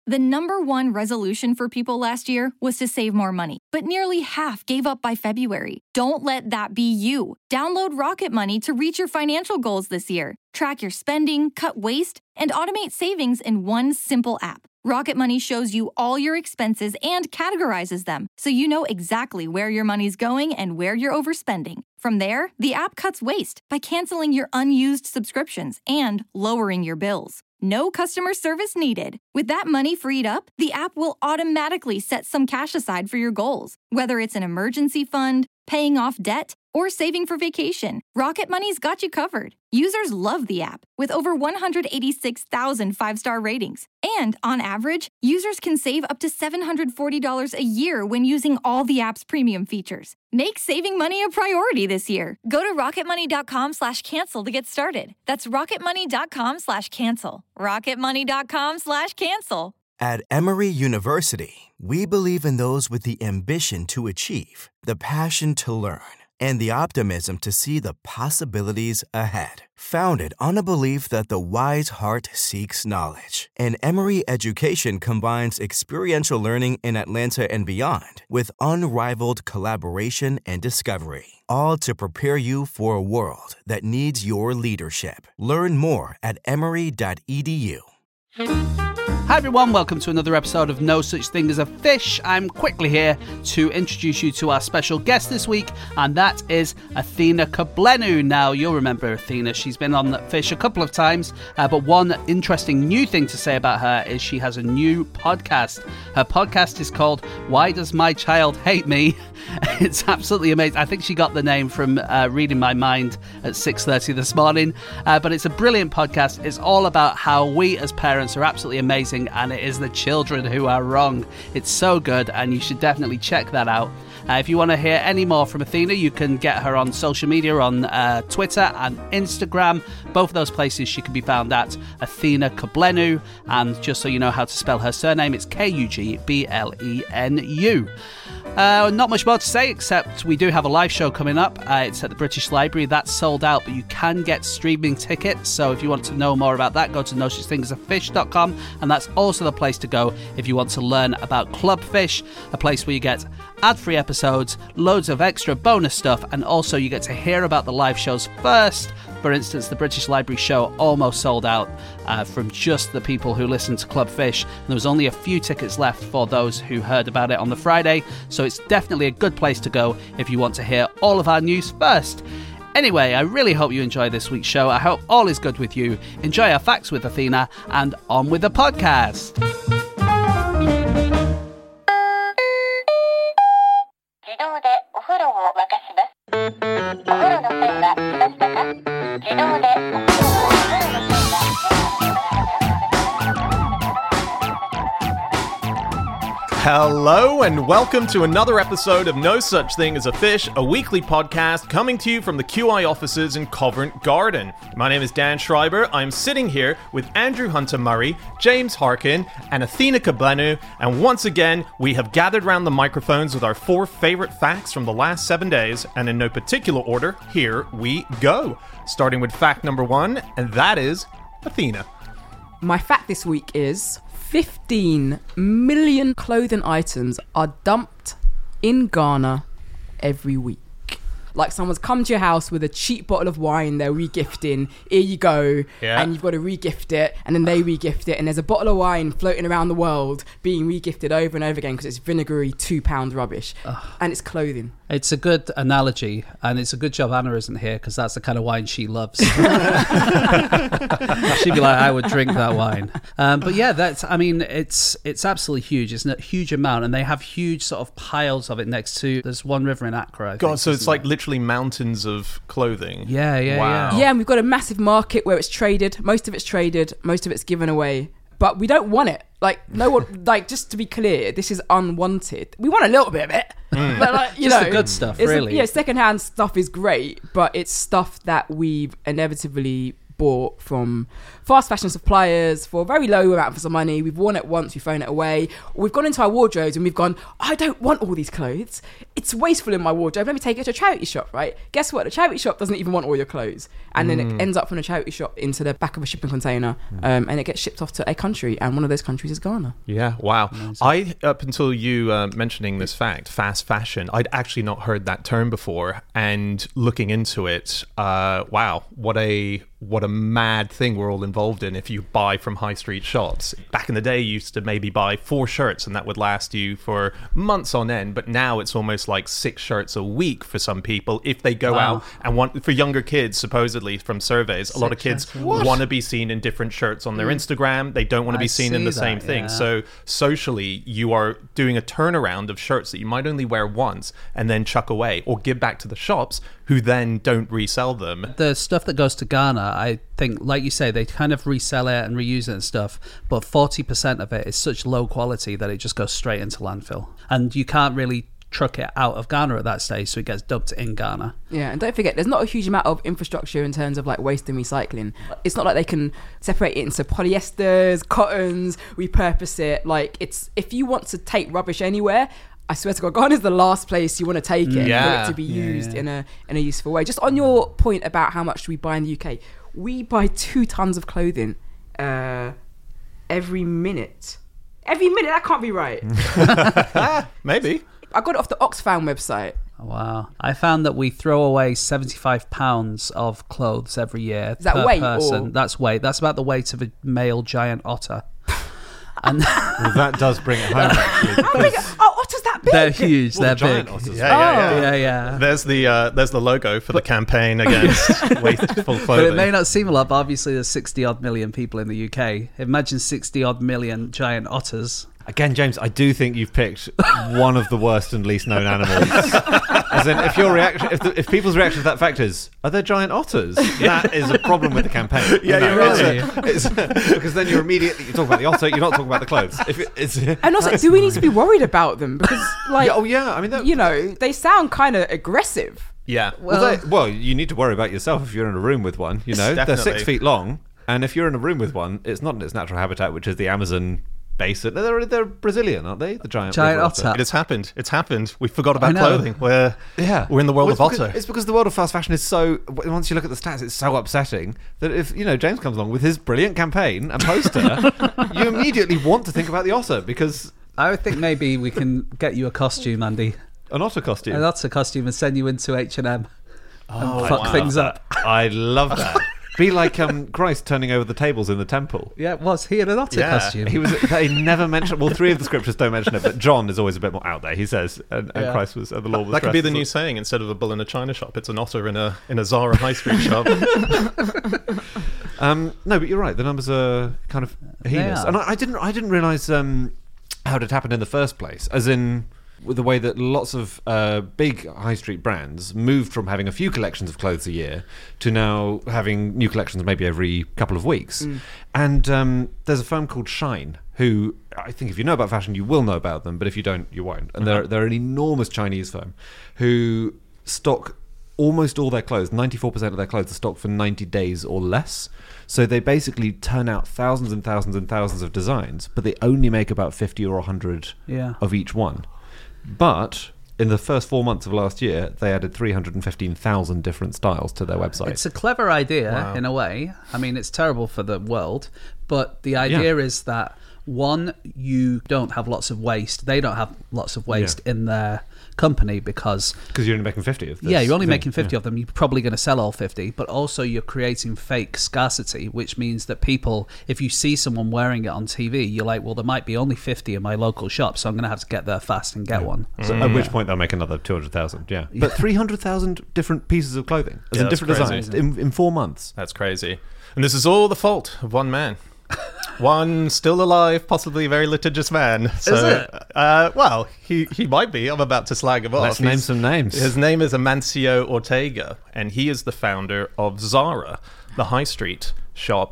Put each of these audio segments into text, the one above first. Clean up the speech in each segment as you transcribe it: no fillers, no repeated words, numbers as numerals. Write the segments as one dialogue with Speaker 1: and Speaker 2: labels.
Speaker 1: The number one resolution for people last year was to save more money, but nearly half gave up by February. Don't let that be you. Download Rocket Money to reach your financial goals this year. Track your spending, cut waste, and automate savings in one simple app. Rocket Money shows you all your expenses and categorizes them, so you know exactly where your money's going and where you're overspending. From there, the app cuts waste by canceling your unused subscriptions and lowering your bills. No customer service needed. With that money freed up, the app will automatically set some cash aside for your goals. Whether it's an emergency fund, paying off debt, or saving for vacation, Rocket Money's got you covered. Users love the app, with over 186,000 five-star ratings. And on average, users can save up to $740 a year when using all the app's premium features. Make saving money a priority this year. Go to rocketmoney.com/cancel to get started. That's rocketmoney.com/cancel. rocketmoney.com/cancel.
Speaker 2: At Emory University, we believe in those with the ambition to achieve, the passion to learn, and the optimism to see the possibilities ahead. Founded on a belief that the wise heart seeks knowledge, and Emory education combines experiential learning in Atlanta and beyond with unrivaled collaboration and discovery, all to prepare you for a world that needs your leadership. Learn more at emory.edu.
Speaker 3: Hi everyone, welcome to another episode of No Such Thing as a Fish. I'm quickly here to introduce you to our special guest this week, and that is Athena Kugblenu. Now, you'll remember Athena. She's been on Fish a couple of times, but one interesting new thing to say about her is she has a new podcast. Her podcast is called Why Does My Child Hate Me? It's absolutely amazing. I think she got the name from reading my mind at 6:30 this morning, but it's a brilliant podcast. It's all about how we as parents are absolutely amazing, and it is the children who are wrong. It's so good, and you should definitely check that out. If you want to hear any more from Athena, you can get her on social media, on Twitter and Instagram. Both of those places she can be found at Athena Kugblenu, and just so you know how to spell her surname, it's Kugblenu. Not much more to say, except we do have a live show coming up. It's at the British Library. That's sold out, but you can get streaming tickets. So if you want to know more about that, go to nosuchthingasafish.com, and that's also the place to go if you want to learn about Club Fish, a place where you get ad-free episodes, loads of extra bonus stuff, and also you get to hear about the live shows first. For instance, the British Library show almost sold out from just the people who listened to Club Fish. And there was only a few tickets left for those who heard about it on the Friday. So it's definitely a good place to go if you want to hear all of our news first. Anyway, I really hope you enjoy this week's show. I hope all is good with you. Enjoy our facts with Athena, and on with the podcast.
Speaker 4: Hello and welcome to another episode of No Such Thing as a Fish, a weekly podcast coming to you from the QI offices in Covent Garden. My name is Dan Schreiber. I'm sitting here with Andrew Hunter-Murray, James Harkin, and Athena Kugblenu, and once again, we have gathered round the microphones with our 4 favorite facts from the last 7 days, and in no particular order, here we go. Starting with fact number 1, and that is Athena.
Speaker 5: My fact this week is 15 million clothing items are dumped in Ghana every week. Like someone's come to your house with a cheap bottle of wine they're re-gifting. Here you go. Yeah. And you've got to re-gift it, and then they re-gift it, and there's a bottle of wine floating around the world being re-gifted over and over again because it's vinegary £2 rubbish. Ugh. And it's clothing.
Speaker 3: It's a good analogy, and it's a good job Anna isn't here because that's the kind of wine she loves. She'd be like, I would drink that wine. But yeah, it's absolutely huge. It's a huge amount, and they have huge sort of piles of it next to, there's one river in Accra.
Speaker 4: So it's like literally mountains of clothing.
Speaker 3: Yeah.
Speaker 5: Yeah, and we've got a massive market where it's traded. Most of it's traded, most of it's given away. But we don't want it. Like, no one, like, just to be clear, this is unwanted. We want a little bit of it. But, like, you
Speaker 3: just
Speaker 5: know,
Speaker 3: the good stuff, really.
Speaker 5: Secondhand stuff is great, but it's stuff that we've inevitably bought from fast fashion suppliers for a very low amount of money. We've worn it once, we've thrown it away. We've gone into our wardrobes and we've gone, I don't want all these clothes. It's wasteful in my wardrobe. Let me take it to a charity shop, right? Guess what? The charity shop doesn't even want all your clothes. And then it ends up from a charity shop into the back of a shipping container, and it gets shipped off to a country. And one of those countries is Ghana.
Speaker 4: Yeah, wow. Up until you mentioning this fact, fast fashion, I'd actually not heard that term before. And looking into it, wow, what a mad thing we're all involved in if you buy from high street shops. Back in the day, you used to maybe buy 4 shirts and that would last you for months on end, but now it's almost like 6 shirts a week for some people if they go out and want, for younger kids, supposedly from surveys, a lot of kids want to be seen in different shirts on their Instagram. They don't want to be seen in the same thing. So socially, you are doing a turnaround of shirts that you might only wear once and then chuck away or give back to the shops who then don't resell them.
Speaker 3: The stuff that goes to Ghana, I think, like you say, they kind of resell it and reuse it and stuff, but 40% of it is such low quality that it just goes straight into landfill. And you can't really truck it out of Ghana at that stage, so it gets dumped in Ghana.
Speaker 5: Yeah, and don't forget, there's not a huge amount of infrastructure in terms of like waste and recycling. It's not like they can separate it into polyesters, cottons, repurpose it. Like, it's, if you want to take rubbish anywhere, I swear to God, Ghana is the last place you want to take it for it to be used in a useful way. Just on your point about how much we buy in the UK, we buy 2 tons of clothing every minute. Every minute? That can't be right.
Speaker 4: Maybe.
Speaker 5: I got it off the Oxfam website.
Speaker 3: Wow. I found that we throw away 75 pounds of clothes every year.
Speaker 5: Is that
Speaker 3: per
Speaker 5: weight?
Speaker 3: person.
Speaker 5: Or?
Speaker 3: That's weight. That's about the weight of a male giant otter. And
Speaker 6: well, that does bring it home, actually.
Speaker 5: How big? Oh, otters that big?
Speaker 3: They're huge.
Speaker 6: Well,
Speaker 3: They're big.
Speaker 6: otters.
Speaker 3: Yeah.
Speaker 4: There's the logo for the campaign against wasteful clothing.
Speaker 3: But it may not seem a lot, but obviously there's 60 odd million people in the UK. Imagine 60 odd million giant otters.
Speaker 6: Again, James, I do think you've picked one of the worst and least known animals. As in, if your reaction, if people's reaction to that fact is, are there giant otters? That is a problem with the campaign.
Speaker 4: Yeah, you're right.
Speaker 6: It's because then you're talking about the otter, you're not talking about the clothes.
Speaker 5: And also, do we need to be worried about them? Because, like,
Speaker 6: I mean,
Speaker 5: they sound kind of aggressive.
Speaker 4: Yeah.
Speaker 6: Well, you need to worry about yourself if you're in a room with one. You know, they're 6 feet long, and if you're in a room with one, it's not in its natural habitat, which is the Amazon basin. They're Brazilian, aren't they? The giant
Speaker 3: otter.
Speaker 4: It has happened. It's happened. We forgot about clothing. We're in the world of otter.
Speaker 6: It's because the world of fast fashion is so. Once you look at the stats, it's so upsetting that if James comes along with his brilliant campaign and poster, you immediately want to think about the otter because
Speaker 3: I would think maybe we can get you a costume, Andy.
Speaker 6: An otter costume.
Speaker 3: An otter costume and send you into H&M and fuck things up.
Speaker 6: I love that. Be like Christ turning over the tables in the temple.
Speaker 3: Yeah, was he in an otter costume?
Speaker 6: He was. They never mention. Well, 3 of the scriptures don't mention it, but John is always a bit more out there. He says, and Christ was, the Lord was.
Speaker 4: That could be the new saying. Instead of a bull in a china shop, it's an otter in a Zara high street shop.
Speaker 6: No, but you're right. The numbers are kind of heinous, and I didn't realise how it had happened in the first place. As in, with the way that lots of big high street brands moved from having a few collections of clothes a year to now having new collections maybe every couple of weeks. And there's a firm called Shine, who I think if you know about fashion, you will know about them, but if you don't, you won't. And they're an enormous Chinese firm who stock almost all their clothes. 94% of their clothes are stocked for 90 days or less. So they basically turn out thousands and thousands and thousands of designs, but they only make about 50 or 100 of each one. But in the first 4 months of last year, they added 315,000 different styles to their website.
Speaker 3: It's a clever idea in a way. I mean, it's terrible for the world, but the idea is that, one, you don't have lots of waste. They don't have lots of waste in their company because
Speaker 6: you're only making 50 of this.
Speaker 3: Yeah, you're only making 50 of them. You're probably going to sell all 50, but also you're creating fake scarcity, which means that people, if you see someone wearing it on TV, you're like, well, there might be only 50 in my local shop, so I'm going to have to get there fast and get one.
Speaker 6: So at which point they'll make another 200,000. But 300,000 different pieces of clothing, as in different designs in 4 months.
Speaker 4: That's crazy. And this is all the fault of one man. One still alive, possibly very litigious man. So,
Speaker 3: is it?
Speaker 4: Well, he might be. I'm about to slag him off.
Speaker 6: Let's name some names.
Speaker 4: His name is Amancio Ortega, and he is the founder of Zara, the high street shops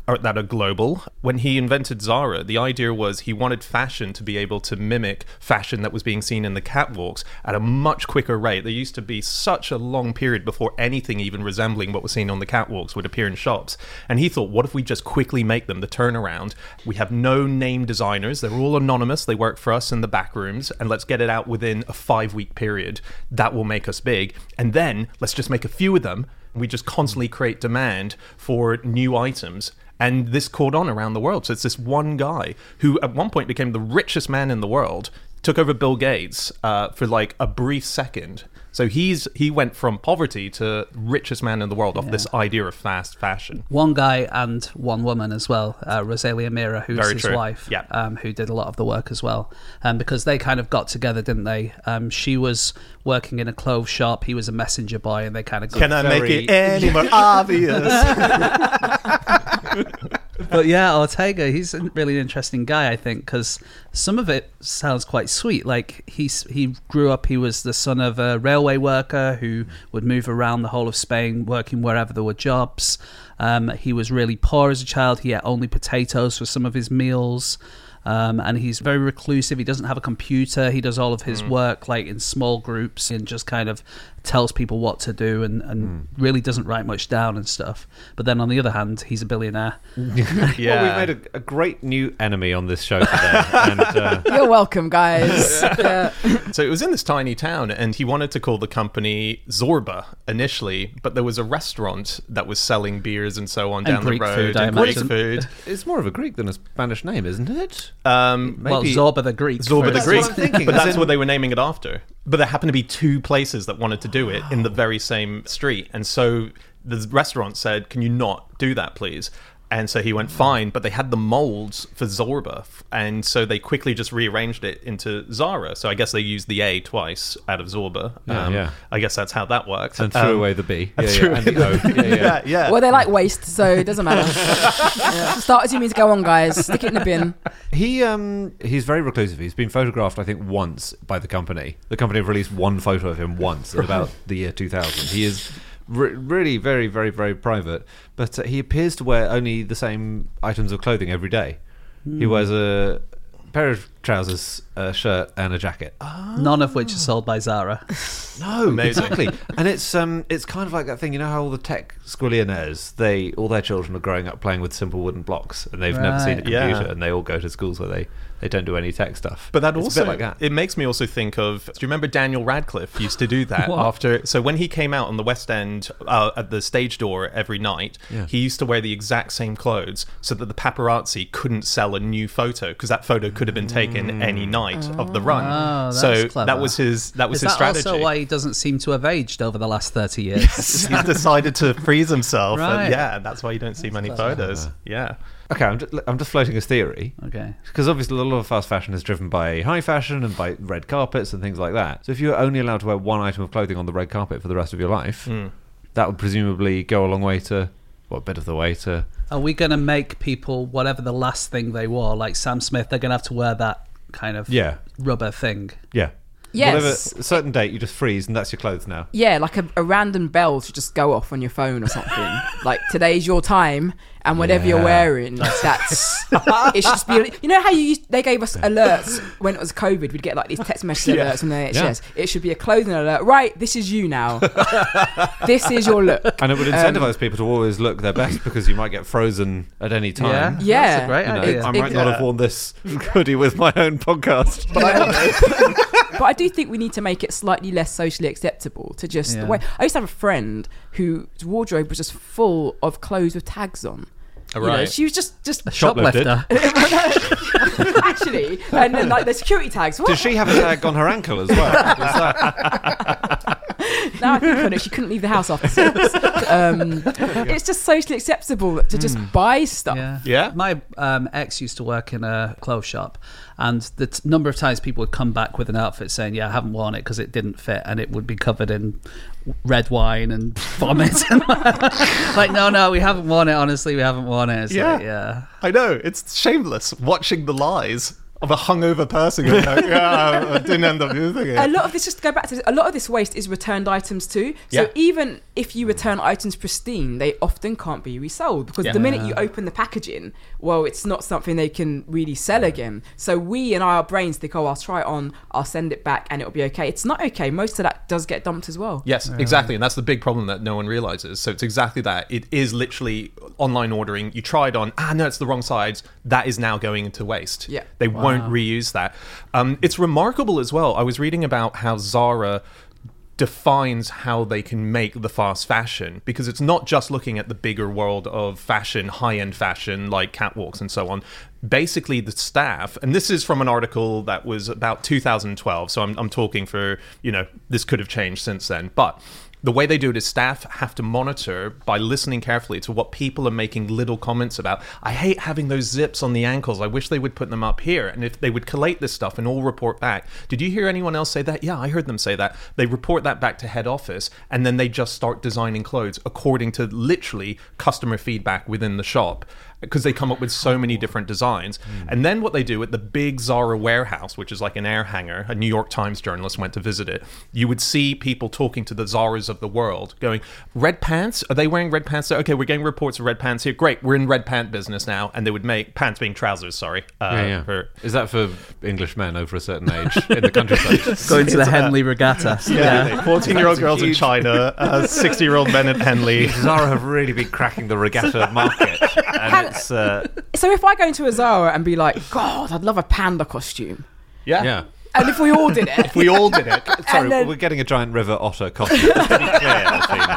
Speaker 4: that are global. When he invented Zara, the idea was he wanted fashion to be able to mimic fashion that was being seen in the catwalks at a much quicker rate. There used to be such a long period before anything even resembling what was seen on the catwalks would appear in shops. And he thought, what if we just quickly make them the turnaround? We have no name designers. They're all anonymous. They work for us in the back rooms. And let's get it out within a 5-week period. That will make us big. And then let's just make a few of them. We just constantly create demand for new items. And this caught on around the world. So it's this one guy who at one point became the richest man in the world, took over Bill Gates for like a brief second. So he went from poverty to richest man in the world off this idea of fast fashion.
Speaker 3: One guy and one woman as well, Rosalia Mira, who's
Speaker 4: Very
Speaker 3: his
Speaker 4: true.
Speaker 3: wife,
Speaker 4: Yeah.
Speaker 3: who did a lot of the work as well. Because they kind of got together, didn't they? She was working in a clothes shop, he was a messenger boy, and they kind of got
Speaker 4: Can I make it any more obvious?
Speaker 3: But yeah, Ortega, he's a really interesting guy, I think, because some of it sounds quite sweet. Like he grew up, he was the son of a railway worker who would move around the whole of Spain, working wherever there were jobs. He was really poor as a child. He ate only potatoes for some of his meals. And he's very reclusive. He doesn't have a computer. He does all of his work like in small groups and just kind of tells people what to do and really doesn't write much down and stuff. But then on the other hand, he's a billionaire.
Speaker 4: Yeah.
Speaker 6: Well, we've made a great new enemy on this show today. And,
Speaker 5: You're welcome, guys. Yeah.
Speaker 4: So it was in this tiny town, and he wanted to call the company Zorba initially, but there was a restaurant that was selling beers and so on down
Speaker 3: Greek
Speaker 4: the road.
Speaker 3: food, I
Speaker 4: and Greek
Speaker 3: imagine.
Speaker 4: food.
Speaker 6: it's more of a Greek than a Spanish name, isn't it?
Speaker 3: Well,
Speaker 6: Maybe-
Speaker 3: Zorba the Greek.
Speaker 4: Zorba the
Speaker 3: first.
Speaker 4: Greek.
Speaker 6: what I'm thinking,
Speaker 4: But
Speaker 6: as
Speaker 4: that's
Speaker 6: in-
Speaker 4: what they were naming it after. But there happened to be 2 places that wanted to do it in the very same street. And so the restaurant said, can you not do that, please? And so he went, fine, but they had the molds for Zorba, and so they quickly just rearranged it into Zara. So I guess they used the A twice out of Zorba.
Speaker 6: Yeah.
Speaker 4: I guess that's how that worked.
Speaker 6: And threw away the B.
Speaker 4: and
Speaker 6: Yeah,
Speaker 4: threw
Speaker 6: yeah. And the O. Yeah.
Speaker 5: Well, they like waste, so it doesn't matter. Yeah. Start as you mean to go on, guys. Stick it in the bin.
Speaker 6: He's very reclusive. He's been photographed, I think, once by the company. The company have released one photo of him once at about the year 2000. He is really very, very, very private, but he appears to wear only the same items of clothing every day. He wears a pair of trousers, a shirt, and a jacket.
Speaker 3: None of which are sold by Zara.
Speaker 6: No,
Speaker 4: Amazing.
Speaker 6: exactly. And it's kind of like that thing, you know how all the tech squillionaires, all their children are growing up playing with simple wooden blocks, and they've never seen a
Speaker 3: Right.
Speaker 6: computer,
Speaker 4: Yeah.
Speaker 6: and they all go to schools where they don't do any tech stuff.
Speaker 4: But that
Speaker 6: It's
Speaker 4: also,
Speaker 6: a bit like that.
Speaker 4: it makes me also think of, do you remember Daniel Radcliffe used to do that
Speaker 3: What?
Speaker 4: after, so when he came out on the West End at the stage door every night,
Speaker 6: Yeah.
Speaker 4: he used to wear the exact same clothes so that the paparazzi couldn't sell a new photo, because that photo could have been taken any night of the run.
Speaker 3: Oh, that's
Speaker 4: so
Speaker 3: clever.
Speaker 4: that was his
Speaker 3: Is that
Speaker 4: strategy.
Speaker 3: also why he doesn't seem to have aged over the last 30 years?
Speaker 4: He's decided to freeze himself.
Speaker 3: Right.
Speaker 4: And yeah, that's why you don't see many photos. Yeah.
Speaker 6: Okay, I'm just floating a theory.
Speaker 3: Okay.
Speaker 6: Because obviously a lot of fast fashion is driven by high fashion and by red carpets and things like that. So if you're only allowed to wear one item of clothing on the red carpet for the rest of your life, that would presumably go a long way to, well, a bit of the way to...
Speaker 3: Are we going to make people, whatever the last thing they wore, like Sam Smith, they're going to have to wear that kind of rubber thing?
Speaker 6: Yeah.
Speaker 5: Yes.
Speaker 6: Whatever, a certain date, you just freeze and that's your clothes now.
Speaker 5: Yeah, like a random bell should just go off on your phone or something. Like, today's your time, and whatever you're wearing, that's... it should just be... You know how they gave us alerts when it was COVID? We'd get like these text message alerts from the NHS. It should be a clothing alert. Right, this is you now. This is your look.
Speaker 6: And it would incentivize people to always look their best because you might get frozen at any time.
Speaker 5: Yeah.
Speaker 3: That's a great
Speaker 6: You know,
Speaker 3: idea.
Speaker 6: I might not have worn this hoodie with my own podcast.
Speaker 5: But I do think we need to make it slightly less socially acceptable to just the way. I used to have a friend whose wardrobe was just full of clothes with tags on. You know,
Speaker 4: Right.
Speaker 5: she was just
Speaker 3: A shoplifter.
Speaker 5: actually, and then like the security tags. What?
Speaker 6: Did she have a tag on her ankle as well? Was that-
Speaker 5: Now I think on it, she couldn't leave the house after 6. It's just socially acceptable to just buy stuff.
Speaker 4: Yeah.
Speaker 3: My ex used to work in a clothes shop, and the number of times people would come back with an outfit saying, "Yeah, I haven't worn it because it didn't fit," and it would be covered in red wine and vomit. Like, no, we haven't worn it. Honestly, we haven't worn it. It's like, yeah.
Speaker 4: I know. It's shameless watching the lies of a hungover person going, yeah, I didn't end up using it.
Speaker 5: A lot of this, just to go back to this, a lot of this waste is returned items too. So
Speaker 4: Yeah.
Speaker 5: even if you return items pristine, they often can't be resold because the minute you open the packaging, well, it's not something they can really sell again. So we in our brains think, oh, I'll try it on, I'll send it back and it'll be okay. It's not okay. Most of that does get dumped as well.
Speaker 4: Yes, exactly. And that's the big problem that no one realizes. So it's exactly that. It is literally online ordering. You try it on, no, it's the wrong size. That is now going into waste.
Speaker 5: Yeah.
Speaker 4: They won't reuse that. It's remarkable as well. I was reading about how Zara defines how they can make the fast fashion, because it's not just looking at the bigger world of fashion, high-end fashion like catwalks and so on. Basically the staff, and this is from an article that was about 2012, so I'm talking for, this could have changed since then, but the way they do it is staff have to monitor by listening carefully to what people are making little comments about. I hate having those zips on the ankles. I wish they would put them up here. And if they would collate this stuff and all report back. Did you hear anyone else say that? Yeah, I heard them say that. They report that back to head office, and then they just start designing clothes according to literally customer feedback within the shop, because they come up with so many different designs. And then what they do at the big Zara warehouse, which is like an air hangar, a New York Times journalist went to visit it, you would see people talking to the Zaras of the world going, red pants? Are they wearing red pants? Okay, we're getting reports of red pants here. Great, we're in red pant business now. And they would make, pants being trousers, sorry.
Speaker 6: Is that for English men over a certain age in the countryside?
Speaker 3: Going to the Henley Regatta.
Speaker 4: 14-year-old girls in China, 60-year-old men at Henley.
Speaker 6: Zara have really been cracking the regatta market. And
Speaker 5: So if I go into a Zara and be like, God, I'd love a panda costume.
Speaker 6: Yeah.
Speaker 5: And if we all did it.
Speaker 4: If we all did it.
Speaker 6: Sorry, we're getting a giant river otter costume. Let's be clear,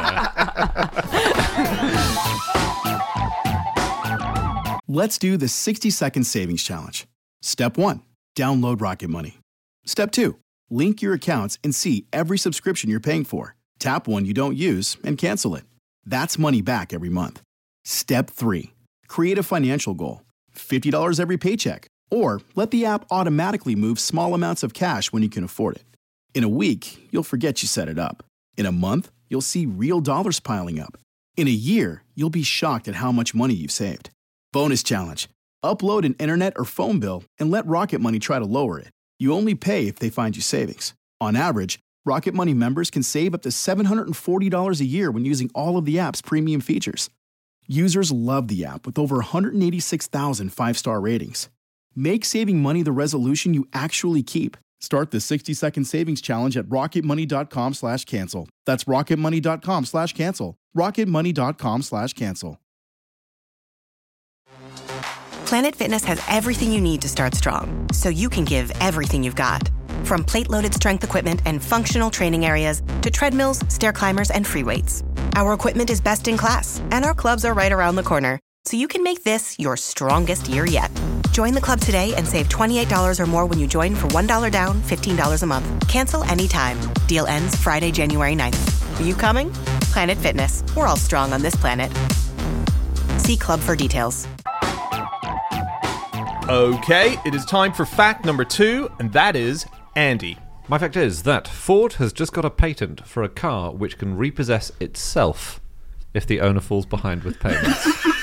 Speaker 6: Athena.
Speaker 7: Let's do the 60-second savings challenge. Step 1, download Rocket Money. Step 2, link your accounts and see every subscription you're paying for. Tap one you don't use and cancel it. That's money back every month. Step 3, create a financial goal, $50 every paycheck, or let the app automatically move small amounts of cash when you can afford it. In a week, you'll forget you set it up. In a month, you'll see real dollars piling up. In a year, you'll be shocked at how much money you've saved. Bonus challenge. Upload an internet or phone bill and let Rocket Money try to lower it. You only pay if they find you savings. On average, Rocket Money members can save up to $740 a year when using all of the app's premium features. Users love the app with over 186,000 five-star ratings. Make saving money the resolution you actually keep. Start the 60-second savings challenge at rocketmoney.com/cancel. That's rocketmoney.com/cancel. rocketmoney.com/cancel.
Speaker 8: Planet Fitness has everything you need to start strong, so you can give everything you've got. From plate-loaded strength equipment and functional training areas to treadmills, stair climbers, and free weights. Our equipment is best in class, and our clubs are right around the corner, so you can make this your strongest year yet. Join the club today and save $28 or more when you join for $1 down, $15 a month. Cancel anytime. Deal ends Friday, January 9th. Are you coming? Planet Fitness. We're all strong on this planet. See club for details.
Speaker 4: Okay, it is time for fact number 2, and that is Andy.
Speaker 6: My fact is that Ford has just got a patent for a car which can repossess itself if the owner falls behind with payments.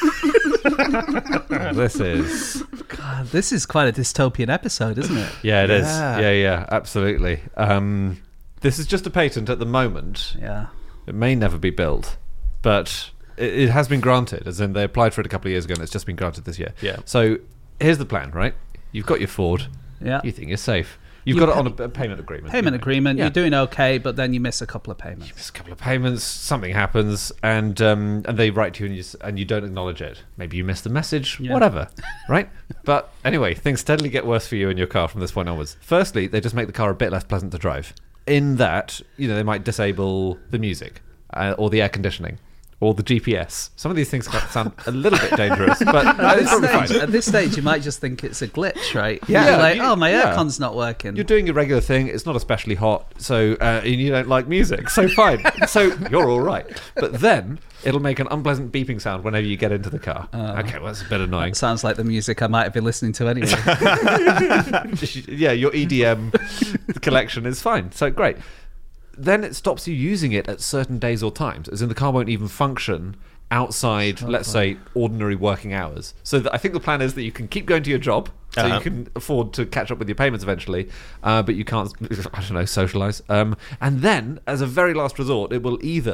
Speaker 3: This is quite a dystopian episode, isn't it?
Speaker 6: Yeah, it is. Yeah, absolutely. This is just a patent at the moment.
Speaker 3: Yeah.
Speaker 6: It may never be built, but it has been granted, as in they applied for it a couple of years ago and it's just been granted this year.
Speaker 4: Yeah.
Speaker 6: So here's the plan, right? You've got your Ford.
Speaker 3: Yeah.
Speaker 6: You think you're safe. You've got it on a payment agreement.
Speaker 3: You're doing okay, but then you miss a couple of payments.
Speaker 6: You miss a couple of payments, something happens, and they write to you and you don't acknowledge it. Maybe you miss the message, whatever, right? But anyway, things steadily get worse for you in your car from this point onwards. Firstly, they just make the car a bit less pleasant to drive. In that, they might disable the music or the air conditioning. Or the GPS. Some of these things sound a little bit dangerous, but
Speaker 3: at this stage, you might just think it's a glitch, right?
Speaker 6: Yeah.
Speaker 3: My aircon's not working.
Speaker 6: You're doing your regular thing. It's not especially hot, so and you don't like music, so fine. So you're all right. But then it'll make an unpleasant beeping sound whenever you get into the car. Okay, well, that's a bit annoying.
Speaker 3: That sounds like the music I might have been listening to anyway.
Speaker 6: Yeah, your EDM collection is fine. So great. Then it stops you using it at certain days or times, as in the car won't even function outside, let's say, ordinary working hours. So I think the plan is that you can keep going to your job, so you can afford to catch up with your payments eventually, but you can't, socialise. And then, as a very last resort, it will either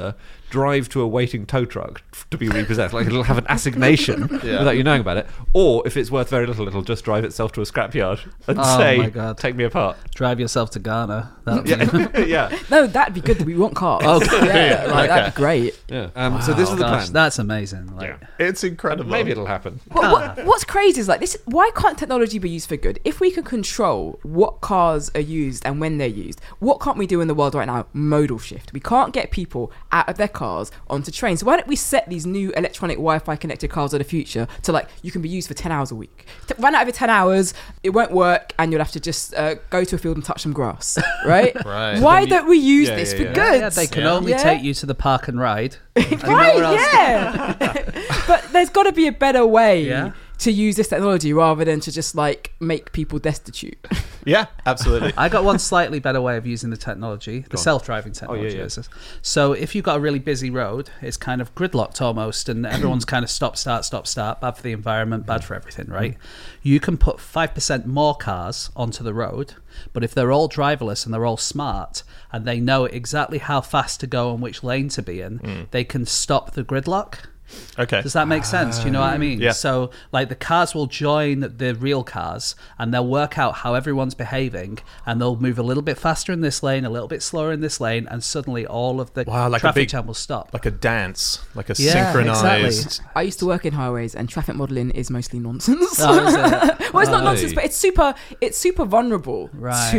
Speaker 6: drive to a waiting tow truck to be repossessed. Like it'll have an assignation without you knowing about it. Or if it's worth very little, it'll just drive itself to a scrapyard and say, "Take me apart."
Speaker 3: Drive yourself to Ghana.
Speaker 6: Yeah.
Speaker 5: No, that'd be good. We want cars. That'd be great.
Speaker 6: Yeah. So this is the plan.
Speaker 3: That's amazing. Like,
Speaker 4: It's incredible.
Speaker 6: Maybe it'll happen.
Speaker 5: What's crazy is like this. Why can't technology be used for good? If we can control what cars are used and when they're used, what can't we do in the world right now? Modal shift. We can't get people out of their cars onto trains. So why don't we set these new electronic Wi-Fi connected cars of the future to like you can be used for 10 hours a week. Run out of 10 hours, it won't work, and you'll have to just go to a field and touch some grass. Right?
Speaker 4: Right.
Speaker 5: Why don't we use this for good?
Speaker 3: Yeah, they can only take you to the park and ride.
Speaker 5: Right, yeah. But there's got to be a better way to use this technology rather than to just like make people destitute.
Speaker 4: Yeah, absolutely.
Speaker 3: I got one slightly better way of using the technology, the self-driving technology. So if you've got a really busy road, it's kind of gridlocked almost, and everyone's kind of stop, start, bad for the environment, bad for everything, right? You can put 5% more cars onto the road, but if they're all driverless and they're all smart, and they know exactly how fast to go and which lane to be in, they can stop the gridlock.
Speaker 4: Okay.
Speaker 3: Does that make sense? Do you know what I mean?
Speaker 4: Yeah.
Speaker 3: So, like, the cars will join the real cars, and they'll work out how everyone's behaving, and they'll move a little bit faster in this lane, a little bit slower in this lane, and suddenly all of the traffic jam will stop.
Speaker 4: Like a dance, like a synchronized.
Speaker 5: Exactly. I used to work in highways, and traffic modelling is mostly nonsense.
Speaker 3: Oh, is it?
Speaker 5: Well, it's not nonsense, but it's super vulnerable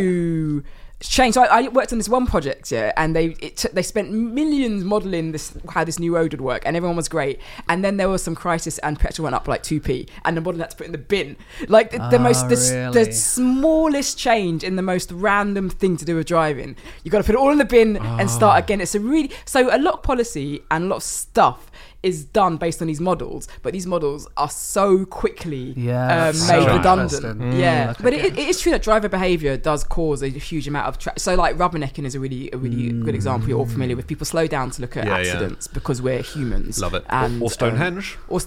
Speaker 5: to change. So I worked on this one project, and they spent millions modelling how this new road would work, and everyone was great. And then there was some crisis, and petrol went up like 2p, and the model had to put in the bin. Like the smallest change in the most random thing to do with driving, you got to put it all in the bin and start again. It's a lot of policy and a lot of stuff is done based on these models, but these models are so quickly made redundant. But it is true that driver behaviour does cause a huge amount of so like rubbernecking is a really good example you're all familiar with. People slow down to look at accidents because we're humans.
Speaker 4: Love it.
Speaker 5: And,
Speaker 6: or Stonehenge.
Speaker 5: But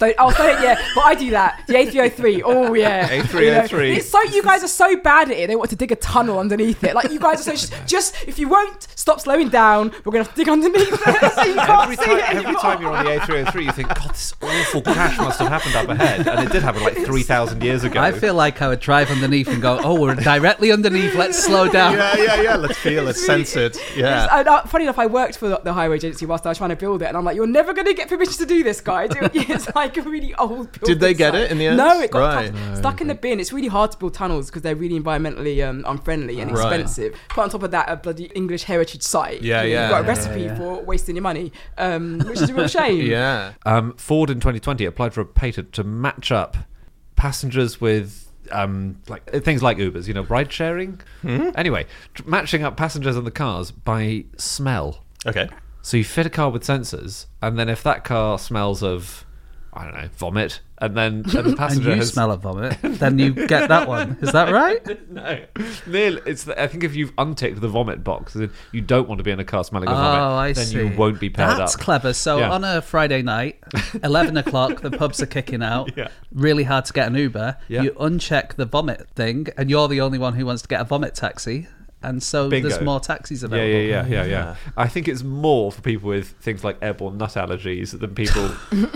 Speaker 5: I do that. The A303. Oh yeah.
Speaker 6: A303.
Speaker 5: It's so you guys are so bad at it. They want to dig a tunnel underneath it. Like you guys are so just if you won't stop slowing down, we're gonna have to dig underneath it so you can't see it anymore.
Speaker 6: Every time you're on the A303, you think, God, this awful crash must have happened up ahead, and it did happen like 3,000 years ago.
Speaker 3: I feel like I would drive underneath and go, "Oh, we're directly underneath. Let's slow down."
Speaker 4: Yeah. Let's feel it, sense it. Yeah.
Speaker 5: Funny enough, I worked for the highway agency whilst I was trying to build it, and I'm like, "You're never going to get permission to do this, guy." It's like a really old building.
Speaker 4: Did they get it in the end?
Speaker 5: No, it got stuck in the bin. It's really hard to build tunnels because they're really environmentally unfriendly and expensive. Put on top of that a bloody English heritage site. You've got a recipe for wasting your money, which is a real shame.
Speaker 6: Ford in 2020 applied for a patent to match up passengers with like things like Ubers, ride sharing. Anyway, matching up passengers in the cars by smell.
Speaker 4: Okay.
Speaker 6: So you fit a car with sensors, and then if that car smells of, I don't know, vomit, and the passenger
Speaker 3: and you smell of vomit, then you get that one. Is that right?
Speaker 6: No. Nearly. I think if you've unticked the vomit box, you don't want to be in a car smelling of vomit, then you won't be paired up.
Speaker 3: That's clever. So on a Friday night, 11 o'clock, the pubs are kicking out. Really hard to get an Uber. You uncheck the vomit thing, and you're the only one who wants to get a vomit taxi. And so there's more taxis available.
Speaker 6: Yeah. I think it's more for people with things like airborne nut allergies than people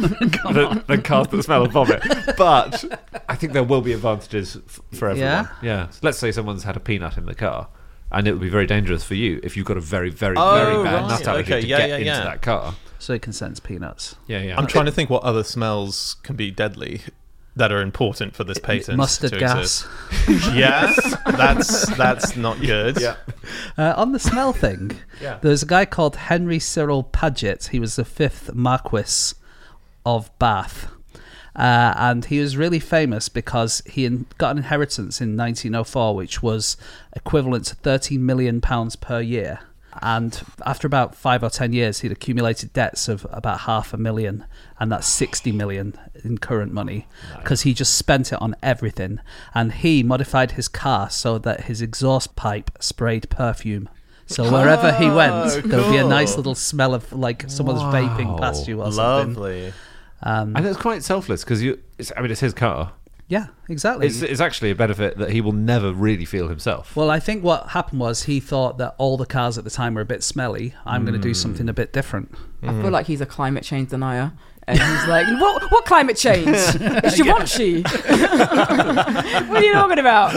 Speaker 6: than cars that smell of vomit. But I think there will be advantages for everyone. Yeah. So let's say someone's had a peanut in the car, and it would be very dangerous for you if you've got a very, very, very bad nut allergy to get into that car.
Speaker 3: So it can sense peanuts.
Speaker 6: Yeah.
Speaker 4: I'm trying to think what other smells can be deadly that are important for this patent.
Speaker 3: Mustard gas.
Speaker 4: Yes, that's not good.
Speaker 3: On the smell thing, there's a guy called Henry Cyril Paget. He was the 5th Marquess of Bath. And he was really famous because he got an inheritance in 1904, which was equivalent to £13 million per year. And after about 5 or 10 years, he'd accumulated debts of about $500,000, and that's 60 million in current money, because he just spent it on everything. And he modified his car so that his exhaust pipe sprayed perfume. So wherever he went, there would be a nice little smell of like someone's vaping past you or something.
Speaker 4: Lovely.
Speaker 6: And it's quite selfless because it's his car.
Speaker 3: Yeah, exactly.
Speaker 6: It's actually a benefit that he will never really feel himself.
Speaker 3: Well, I think what happened was he thought that all the cars at the time were a bit smelly. I'm going to do something a bit different.
Speaker 5: I feel like he's a climate change denier. And he's like, what climate change? It's Givenchy. What are you talking about?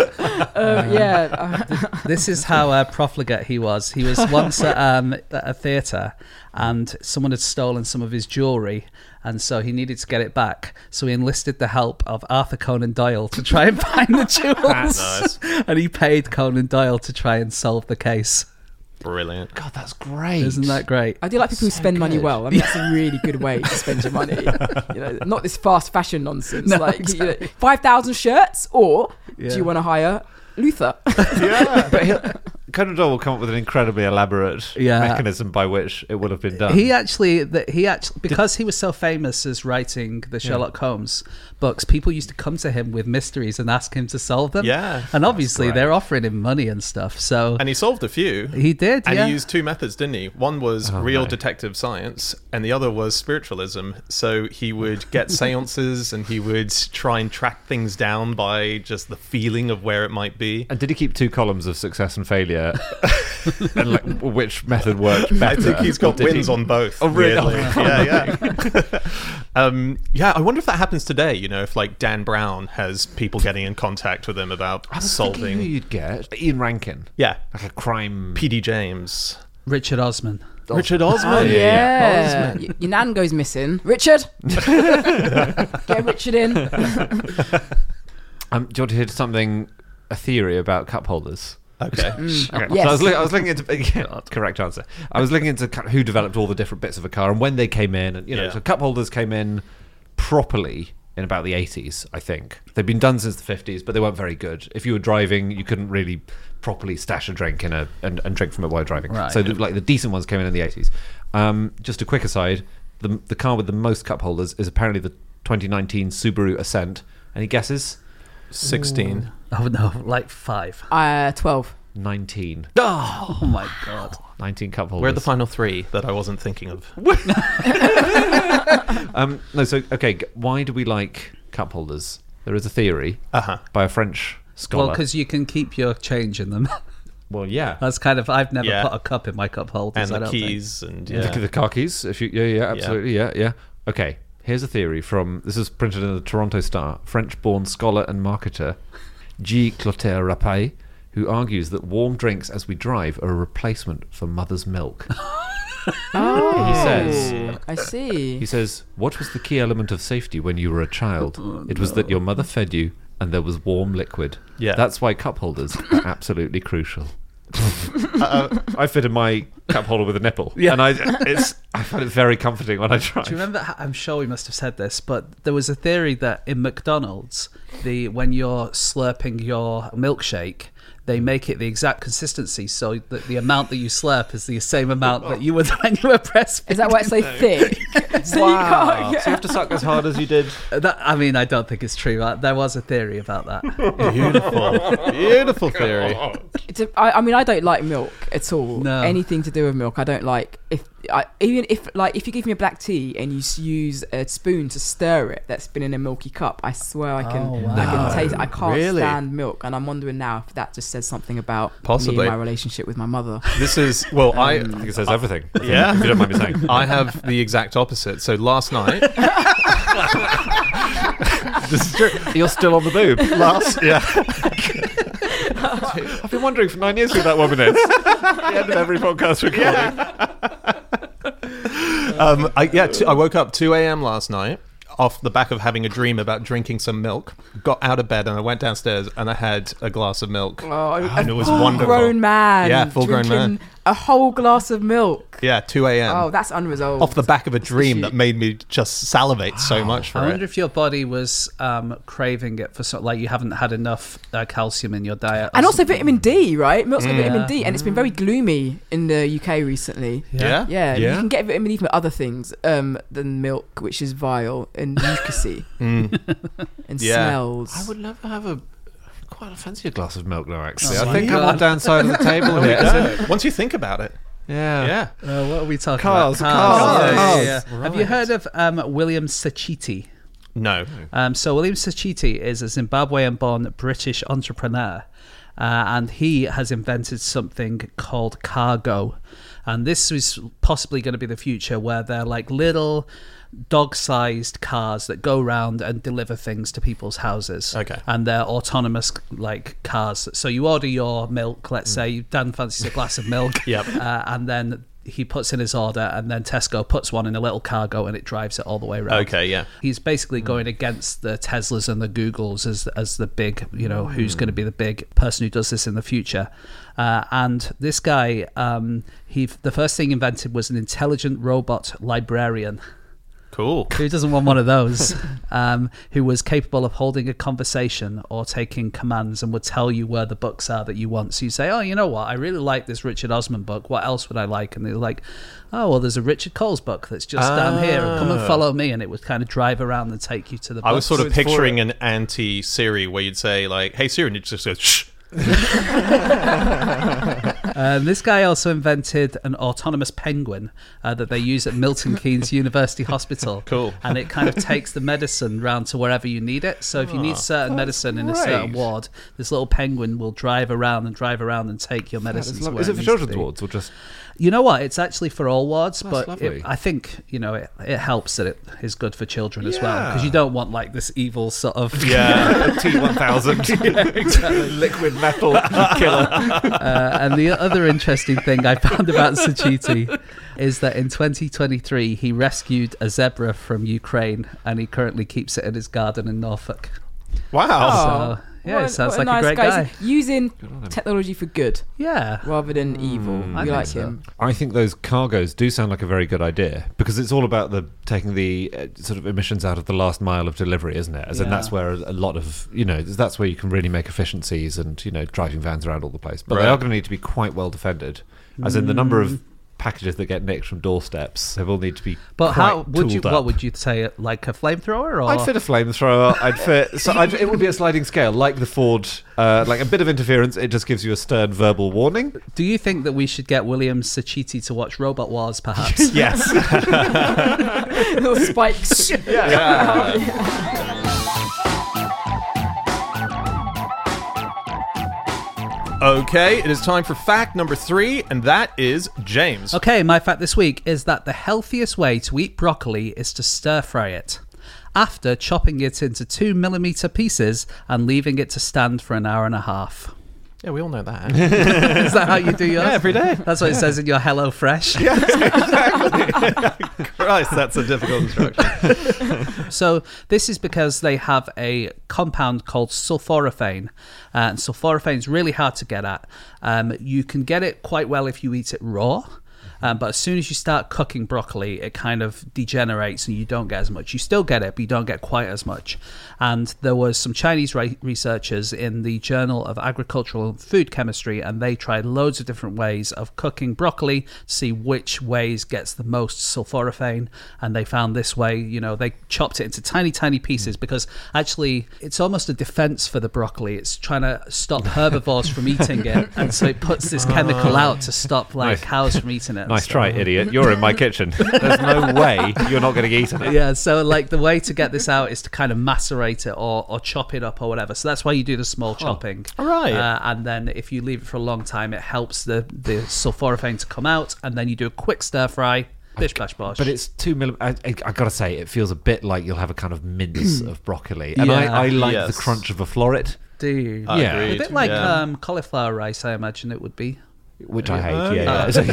Speaker 3: This is how profligate he was. He was once at a theatre and someone had stolen some of his jewellery, and so he needed to get it back. So he enlisted the help of Arthur Conan Doyle to try and find the jewels.
Speaker 4: Nice.
Speaker 3: And he paid Conan Doyle to try and solve the case.
Speaker 4: Brilliant.
Speaker 6: God, that's great.
Speaker 3: Isn't that great?
Speaker 5: I do like people who spend money well. I mean, that's a really good way to spend your money. Not this fast fashion nonsense.
Speaker 3: No,
Speaker 5: like
Speaker 3: exactly.
Speaker 5: 5,000 shirts, or do you want to hire Luther?
Speaker 6: Yeah, but Conan Doyle will come up with an incredibly elaborate mechanism by which it would have been done.
Speaker 3: He actually, because he was so famous as writing the Sherlock Holmes books, people used to come to him with mysteries and ask him to solve them.
Speaker 4: Yeah.
Speaker 3: And obviously they're offering him money and stuff. So
Speaker 4: And he solved a few.
Speaker 3: He did,
Speaker 4: And he used two methods, didn't he? One was real detective science, and the other was spiritualism. So he would get seances, and he would try and track things down by just the feeling of where it might be.
Speaker 6: And did he keep two columns of success and failure? And like, which method worked better?
Speaker 4: I think he's got wins on both.
Speaker 6: Oh, really?
Speaker 4: Weirdly. Yeah. I wonder if that happens today. You know, if like Dan Brown has people getting in contact with him about
Speaker 6: I was
Speaker 4: solving.
Speaker 6: thinking who you'd get? Ian Rankin.
Speaker 4: Yeah,
Speaker 6: Like a crime.
Speaker 4: P.D. James,
Speaker 3: Richard Osman.
Speaker 4: Richard Osman.
Speaker 5: Oh, yeah. Your nan goes missing. Richard! Get Richard in.
Speaker 6: Do you want to hear something, a theory about cup holders?
Speaker 4: Okay.
Speaker 6: Okay.
Speaker 5: Yes.
Speaker 6: So I was looking into correct answer. I was looking into kind of who developed all the different bits of a car and when they came in, and so cup holders came in properly in about the 80s, I think. They'd been done since the 50s, but they weren't very good. If you were driving, you couldn't really properly stash a drink in and drink from it while driving.
Speaker 3: Right.
Speaker 6: So the decent ones came in the 80s. Just a quick aside, the car with the most cup holders is apparently the 2019 Subaru Ascent. Any guesses?
Speaker 4: 16.
Speaker 3: Oh no, like 5.
Speaker 5: 12.
Speaker 6: 19.
Speaker 3: Oh my God.
Speaker 6: 19 cup holders.
Speaker 4: Where are the final three that I wasn't thinking of?
Speaker 6: Why do we like cup holders? There is a theory by a French scholar.
Speaker 3: Well, because you can keep your change in them.
Speaker 6: Well, yeah.
Speaker 3: That's kind of, I've never put a cup in my cup holders.
Speaker 4: And
Speaker 3: I
Speaker 4: the
Speaker 3: don't
Speaker 4: keys
Speaker 3: think.
Speaker 4: and
Speaker 6: The car keys. If you, absolutely, yeah. Okay, here's a theory from, this is printed in the Toronto Star, French-born scholar and marketer Guy Clotaire Rapay, who argues that warm drinks as we drive are a replacement for mother's milk.
Speaker 5: Oh,
Speaker 6: He says,
Speaker 5: I see.
Speaker 6: He says, what was the key element of safety when you were a child? It was that your mother fed you and there was warm liquid.
Speaker 4: Yeah.
Speaker 6: That's why cup holders are absolutely crucial. I fitted my cup holder with a nipple, and I find it very comforting when I drive.
Speaker 3: Do you remember? I'm sure we must have said this, but there was a theory that in McDonald's, when you're slurping your milkshake, they make it the exact consistency so that the amount that you slurp is the same amount that you would when you were breastfeeding.
Speaker 5: Is that why it's so thick? So you can't.
Speaker 6: So you have to suck as hard as you did.
Speaker 3: I mean, I don't think it's true. There was a theory about that.
Speaker 4: Beautiful theory.
Speaker 5: I mean, I don't like milk at all.
Speaker 3: No.
Speaker 5: Anything to do with milk, I don't like. Even if you give me a black tea and you use a spoon to stir it, that's been in a milky cup, I swear I can taste it. I can't stand milk, and I'm wondering now if that just says something about
Speaker 4: Possibly.
Speaker 5: me and my relationship with my mother.
Speaker 4: This is, well,
Speaker 6: I think it says everything.
Speaker 4: Yeah.
Speaker 6: If you don't mind me saying.
Speaker 4: I have the exact opposite. So last night... This is true.
Speaker 6: You're still on the boob.
Speaker 4: Yeah.
Speaker 6: I've been wondering for 9 years who that woman is. At the end of every podcast recording.
Speaker 4: I woke up 2 a.m. last night off the back of having a dream about drinking some milk. Got out of bed and I went downstairs and I had a glass of milk. And it was wonderful.
Speaker 5: Full-grown man.
Speaker 4: Yeah, full-grown man.
Speaker 5: A whole glass of milk.
Speaker 4: Yeah, 2 a.m.
Speaker 5: Oh, that's unresolved.
Speaker 4: Off the back of a dream that made me just salivate so much for
Speaker 3: I
Speaker 4: it.
Speaker 3: wonder if your body was craving it for something, like you haven't had enough calcium in your diet.
Speaker 5: And also vitamin D, right? Milk's got vitamin D, and it's been very gloomy in the UK recently.
Speaker 4: Yeah?
Speaker 5: Yeah, you can get vitamin D from other things than milk, which is vile and mucousy and smells.
Speaker 6: I would never have quite fancy a glass of milk now, actually.
Speaker 3: Oh
Speaker 6: I
Speaker 3: my
Speaker 6: think
Speaker 3: God.
Speaker 6: I'm on downside of the table here.
Speaker 4: Once you think about it.
Speaker 6: Yeah.
Speaker 4: Yeah.
Speaker 3: What are we talking
Speaker 6: Cars,
Speaker 3: about?
Speaker 6: cars.
Speaker 3: Yeah. Have you heard of William Sachiti?
Speaker 4: No.
Speaker 3: So William Sachiti is a Zimbabwean-born British entrepreneur, and he has invented something called cargo. And this is possibly going to be the future, where they're like little dog-sized cars that go around and deliver things to people's houses.
Speaker 4: Okay.
Speaker 3: And they're autonomous like cars. So you order your milk, let's say Dan fancies a glass of milk.
Speaker 4: Yep.
Speaker 3: And then he puts in his order, and then Tesco puts one in a little cargo and it drives it all the way around.
Speaker 4: Okay, yeah.
Speaker 3: He's basically going against the Teslas and the Googles as the big, who's going to be the big person who does this in the future. And this guy, the first thing he invented was an intelligent robot librarian.
Speaker 4: Cool.
Speaker 3: Who doesn't want one of those? Who was capable of holding a conversation or taking commands and would tell you where the books are that you want. So you say, oh, you know what? I really like this Richard Osman book. What else would I like? And they're like, oh, well, there's a Richard Coles book that's just down here. Come and follow me. And it would kind of drive around and take you to the book.
Speaker 4: I was sort of picturing an anti-Siri where you'd say, like, hey, Siri, and it just goes, shh.
Speaker 3: This guy also invented an autonomous penguin that they use at Milton Keynes University Hospital.
Speaker 4: Cool.
Speaker 3: And it kind of takes the medicine round to wherever you need it. So if you need certain medicine in a certain ward, this little penguin will drive around and take your medicine to where
Speaker 6: Is it for children's wards or just...
Speaker 3: You know what? It's actually for all wards, but
Speaker 6: lovely.
Speaker 3: I think it helps that it is good for children as well, because you don't want like this evil sort of
Speaker 6: T1000 liquid metal killer.
Speaker 3: And the other interesting thing I found about Sachiti is that in 2023 he rescued a zebra from Ukraine, and he currently keeps it in his garden in Norfolk.
Speaker 4: Wow.
Speaker 3: So it sounds like a great
Speaker 5: guy.
Speaker 3: guy.
Speaker 5: Using technology for good,
Speaker 3: Yeah.
Speaker 5: rather than evil.
Speaker 3: I
Speaker 5: We
Speaker 3: think
Speaker 5: like
Speaker 3: so.
Speaker 5: him.
Speaker 6: I think those cargoes do sound like a very good idea, because it's all about taking the sort of emissions out of the last mile of delivery, isn't it? As in, that's where a lot of, that's where you can really make efficiencies and, driving vans around all the place. But they are going to need to be quite well defended, as in the number of packages that get nicked from doorsteps. They will need to be
Speaker 3: But
Speaker 6: quite
Speaker 3: how would you?
Speaker 6: tooled up.
Speaker 3: What would you say? Like a flamethrower, or
Speaker 6: I'd fit a flamethrower. It would be a sliding scale, like the Ford. Like a bit of interference, it just gives you a stern verbal warning.
Speaker 3: do you think that we should get William Sachiti to watch Robot Wars, perhaps?
Speaker 6: Yes.
Speaker 5: Little spikes.
Speaker 4: Okay, it is time for fact number 3, and that is James.
Speaker 3: Okay, my fact this week is that the healthiest way to eat broccoli is to stir fry it, after chopping it into 2mm pieces and leaving it to stand for an hour and a half.
Speaker 4: Yeah, we all know that.
Speaker 3: Is that how you do yours?
Speaker 4: Yeah, every day.
Speaker 3: That's what it says in your Hello Fresh.
Speaker 4: Christ, that's a difficult instruction.
Speaker 3: So this is because they have a compound called sulforaphane, and sulforaphane is really hard to get at. You can get it quite well if you eat it raw. But as soon as you start cooking broccoli, it kind of degenerates and you don't get as much. You still get it, but you don't get quite as much. And there was some Chinese researchers in the Journal of Agricultural and Food Chemistry, and they tried loads of different ways of cooking broccoli to see which ways gets the most sulforaphane. And they found this way, they chopped it into tiny, tiny pieces, because actually it's almost a defense for the broccoli. It's trying to stop herbivores from eating it. And so it puts this chemical out to stop cows from eating it.
Speaker 6: Nice try, idiot. You're in my kitchen. There's no way you're not going to get eaten.
Speaker 3: Yeah, so the way to get this out is to kind of macerate it or chop it up or whatever. So that's why you do the small chopping.
Speaker 4: Right.
Speaker 3: And then if you leave it for a long time, it helps the sulforaphane to come out, and then you do a quick stir fry. Bish bash bosh.
Speaker 6: But it's 2mm. I gotta say, it feels a bit like you'll have a kind of mince of broccoli, and I like the crunch of a floret.
Speaker 3: Do you?
Speaker 6: Yeah.
Speaker 3: A bit like cauliflower rice, I imagine it would be.
Speaker 6: Which I hate,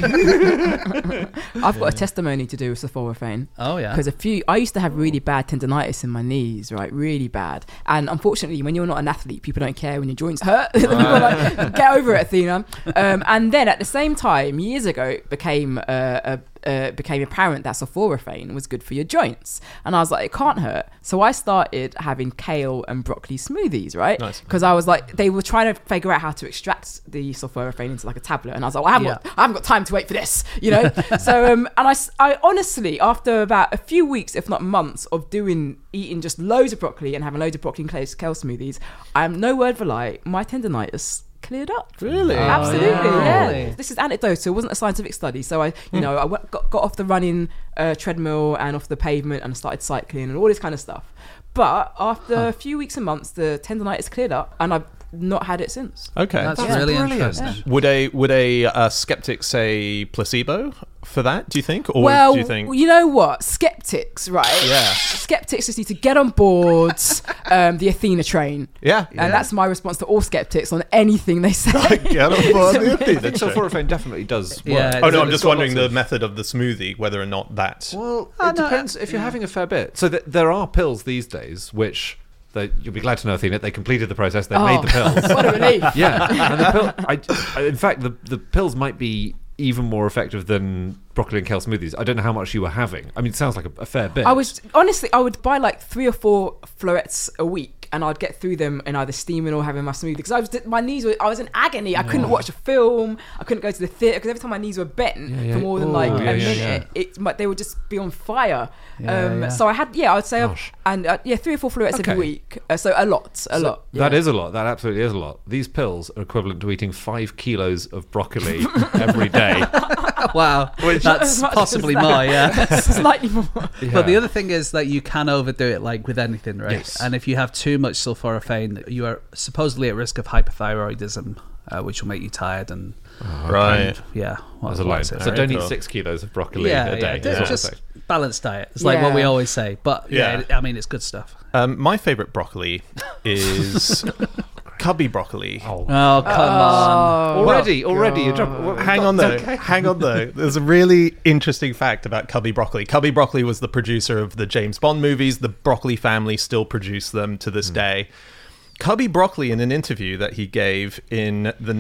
Speaker 5: I've got a testimony to do with sulforaphane.
Speaker 3: Oh, yeah.
Speaker 5: Because I used to have really bad tendonitis in my knees, right? Really bad. And unfortunately, when you're not an athlete, people don't care when your joints hurt. People are like, get over it, Athena. And then at the same time, years ago, it became apparent that sulforaphane was good for your joints. And I was like, it can't hurt. So I started having kale and broccoli smoothies, right?
Speaker 4: Nice.
Speaker 5: Because I was like, they were trying to figure out how to extract the sulforaphane into like a tablet. And I was like, well, I haven't got time to wait for this, So, and I honestly, after about a few weeks, if not months, of eating just loads of broccoli and having loads of broccoli and kale smoothies, I'm no word of a lie, my tendonitis cleared up.
Speaker 4: Really?
Speaker 5: Absolutely,
Speaker 3: wow.
Speaker 5: yeah.
Speaker 3: Really?
Speaker 5: This is anecdotal. It wasn't a scientific study. So I got off the running treadmill and off the pavement and started cycling and all this kind of stuff. But after a few weeks and months, the tendonitis cleared up, and I've not had it since.
Speaker 4: Okay,
Speaker 3: That's really
Speaker 6: brilliant.
Speaker 3: interesting.
Speaker 4: Would a skeptic say placebo for that? Do you think, or
Speaker 5: Well,
Speaker 4: do you think?
Speaker 5: you know what? Skeptics, right?
Speaker 4: Yeah.
Speaker 5: Skeptics just need to get on board the Athena train.
Speaker 4: Yeah,
Speaker 5: And that's my response to all skeptics on anything they say.
Speaker 4: Get on board the
Speaker 6: I
Speaker 4: Athena
Speaker 6: think
Speaker 4: train.
Speaker 6: sulforaphane definitely does work.
Speaker 3: Yeah,
Speaker 4: Oh no, I'm
Speaker 6: It's
Speaker 4: just
Speaker 6: got
Speaker 4: wondering
Speaker 6: lots
Speaker 4: the
Speaker 6: of-
Speaker 4: method of the smoothie, whether or not that.
Speaker 6: Well, it depends if you're having a fair bit. So there are pills these days which you'll be glad to know, Athena, they completed the process. They made the pills.
Speaker 5: What a relief.
Speaker 6: Yeah, and the pill. In fact, the pills might be even more effective than broccoli and kale smoothies. I don't know how much you were having. I mean, it sounds like a fair bit.
Speaker 5: I would buy like 3 or 4 florets a week, and I'd get through them in either steaming or having my smoothie, because I was in agony. I couldn't watch a film. I couldn't go to the theatre because every time my knees were bent for more than a minute, they would just be on fire. So I had, I would say, 3 or 4 florets every week. So a lot.
Speaker 6: That is a lot. That absolutely is a lot. These pills are equivalent to eating 5 kilos of broccoli every day.
Speaker 3: Wow, that's
Speaker 5: As much
Speaker 3: possibly
Speaker 5: as that.
Speaker 3: more, yeah.
Speaker 5: Slightly more.
Speaker 3: But the other thing is that you can overdo it, like with anything, right?
Speaker 6: Yes.
Speaker 3: And if you have too much sulforaphane, you are supposedly at risk of hypothyroidism, which will make you tired and
Speaker 4: Right.
Speaker 6: As a line. So
Speaker 4: Very
Speaker 6: don't eat
Speaker 4: cool.
Speaker 6: 6 kilos of broccoli a day.
Speaker 3: Just balanced diet. It's like what we always say. But I mean, it's good stuff.
Speaker 4: My favorite broccoli is cubby broccoli.
Speaker 3: Oh, come on.
Speaker 6: Already, you're dropping.
Speaker 4: Hang on though. There's a really interesting fact about Cubby Broccoli. Cubby Broccoli was the producer of the James Bond movies. The Broccoli family still produce them to this day. Cubby Broccoli, in an interview that he gave in the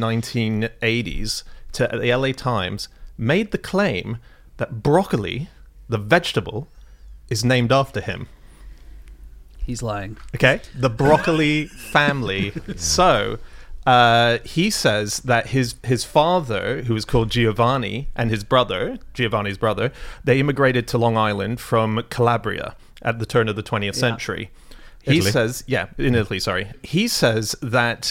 Speaker 4: 1980s to the LA Times, made the claim that broccoli, the vegetable, is named after him.
Speaker 3: He's lying.
Speaker 4: Okay, the broccoli family. So he says that his father, who was called Giovanni, and his brother, Giovanni's brother, they immigrated to Long Island from Calabria at the turn of the 20th century. He says, in Italy, sorry. He says that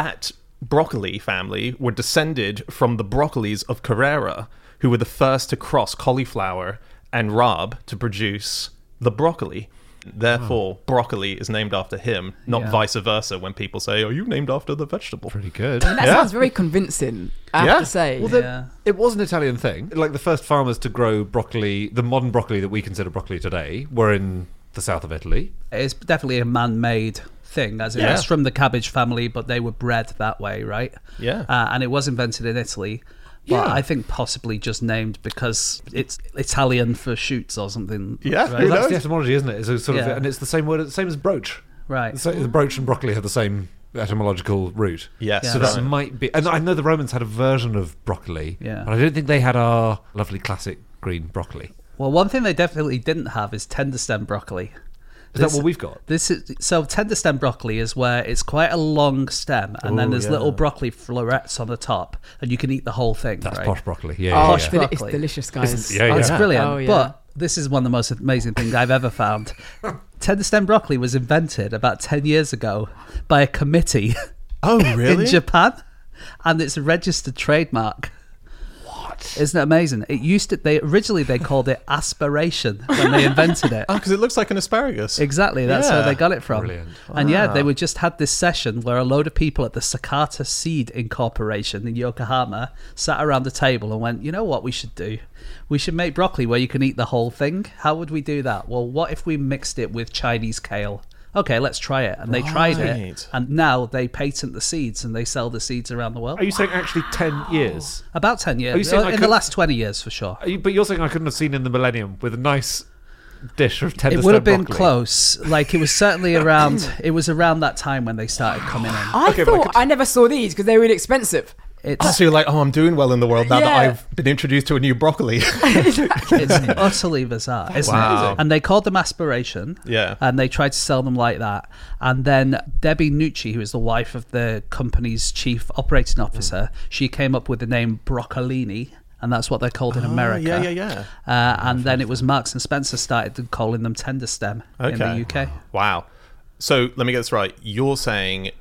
Speaker 4: broccoli family were descended from the broccolis of Carrara, who were the first to cross cauliflower and rhubarb to produce the broccoli. Therefore, broccoli is named after him, not vice versa when people say, "Are you named after the vegetable?"
Speaker 6: Pretty good.
Speaker 5: And that sounds very convincing, I have to say.
Speaker 6: Well, it was an Italian thing. Like the first farmers to grow broccoli, the modern broccoli that we consider broccoli today, were in the south of Italy.
Speaker 3: It's definitely a man-made thing, as in it's from the cabbage family, but they were bred that way, right?
Speaker 4: Yeah.
Speaker 3: And it was invented in Italy. But I think possibly just named because it's Italian for shoots or something.
Speaker 4: Yeah,
Speaker 3: right?
Speaker 6: Well, that's the etymology, isn't it? It's a sort of,
Speaker 3: Yeah.
Speaker 6: and it's the same word, same as brooch.
Speaker 3: Right.
Speaker 6: The brooch and broccoli have the same etymological root.
Speaker 4: Yes.
Speaker 6: So that might be. And I know the Romans had a version of broccoli.
Speaker 3: Yeah.
Speaker 6: But I don't think they had our lovely classic green broccoli.
Speaker 3: Well, one thing they definitely didn't have is tender stem broccoli.
Speaker 6: Is that what we've got?
Speaker 3: So tender stem broccoli is where it's quite a long stem, and then there's little broccoli florets on the top, and you can eat the whole thing.
Speaker 6: That's
Speaker 3: right?
Speaker 6: posh broccoli.
Speaker 3: Posh
Speaker 5: It's
Speaker 3: broccoli.
Speaker 5: delicious, guys.
Speaker 3: It's brilliant.
Speaker 5: Oh, yeah.
Speaker 3: But this is one of the most amazing things I've ever found. Tender stem broccoli was invented about 10 years ago by a committee
Speaker 4: Oh, really?
Speaker 3: in Japan, and it's a registered trademark. Isn't it amazing? It used to. They called it aspiration when they invented it.
Speaker 4: Oh, because it looks like an asparagus.
Speaker 3: Exactly, that's where they got it from.
Speaker 6: Brilliant.
Speaker 3: And they were just had this session where a load of people at the Sakata Seed Incorporation in Yokohama sat around the table and went, you know what we should do? We should make broccoli where you can eat the whole thing. How would we do that? Well, what if we mixed it with Chinese kale? Okay, let's try it. And they tried it, and now they patent the seeds and they sell the seeds around the world.
Speaker 6: Are you saying actually 10 years?
Speaker 3: About 10 years.
Speaker 6: Are you saying
Speaker 3: In the last 20 years, for sure.
Speaker 6: But you're saying I couldn't have seen in the millennium with a nice dish of tender
Speaker 3: It
Speaker 6: stem
Speaker 3: would have been
Speaker 6: broccoli?
Speaker 3: close. Like, it was certainly around... It was around that time when they started coming in.
Speaker 5: I thought I never saw these because they're really expensive.
Speaker 3: It's
Speaker 4: So you're like, oh, I'm doing well in the world now that
Speaker 5: Yeah.
Speaker 4: I've been introduced to a new broccoli.
Speaker 3: it's utterly bizarre, isn't
Speaker 4: Wow.
Speaker 3: it? And they called them aspiration.
Speaker 4: Yeah.
Speaker 3: And they tried to sell them like that. And then Debbie Nucci, who is the wife of the company's chief operating officer, she came up with the name broccolini. And that's what they're called in America.
Speaker 4: Yeah.
Speaker 3: And then it was Marks and Spencer started calling them tender stem in the UK.
Speaker 4: Wow. So let me get this right. You're saying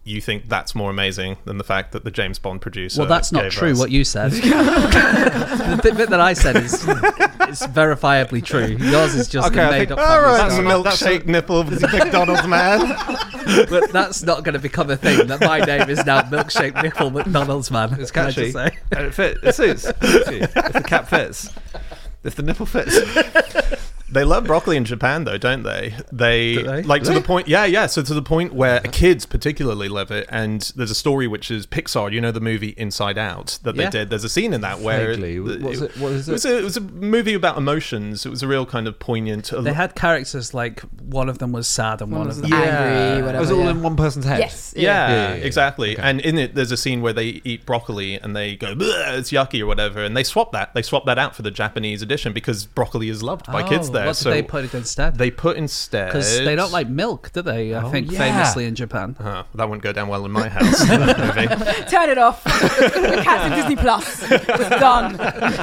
Speaker 4: you think that's more amazing than the fact that the James Bond producer.
Speaker 3: Well, that's not
Speaker 4: gave
Speaker 3: true.
Speaker 4: us.
Speaker 3: What you said. The bit that I said is verifiably true. Yours is just made up.
Speaker 4: All right,
Speaker 3: stuff.
Speaker 4: milkshake nipple McDonald's man.
Speaker 3: But that's not going to become a thing. That my name is now Milkshake Nipple McDonald's man.
Speaker 6: It's
Speaker 3: Can I
Speaker 6: catchy.
Speaker 3: just say?
Speaker 6: And it fits. It suits. If the cap fits. If the nipple fits.
Speaker 4: They love broccoli in Japan, though, don't they?
Speaker 3: Do they?
Speaker 4: Like to the point, yeah. So to the point where kids particularly love it. And there's a story which is Pixar. You know the movie Inside Out that they did. There's a scene in that where
Speaker 6: Vaguely. What is it?
Speaker 4: It was a movie about emotions. It was a real kind of poignant.
Speaker 3: They had characters like one of them was sad and one of them.
Speaker 5: angry,
Speaker 6: It
Speaker 5: whatever.
Speaker 6: was all in one person's head.
Speaker 5: Yes.
Speaker 4: Yeah, exactly. And in it, there's a scene where they eat broccoli and they go, it's yucky or whatever, and they swap that. They swap that out for the Japanese edition because broccoli is loved by kids there.
Speaker 3: What did they put instead?
Speaker 4: They put instead
Speaker 3: Because they don't like milk, do they? I think
Speaker 6: yeah.
Speaker 3: famously in Japan.
Speaker 4: that wouldn't go down well in my house. That movie.
Speaker 5: Turn it off. The cat's in Disney Plus. It's done.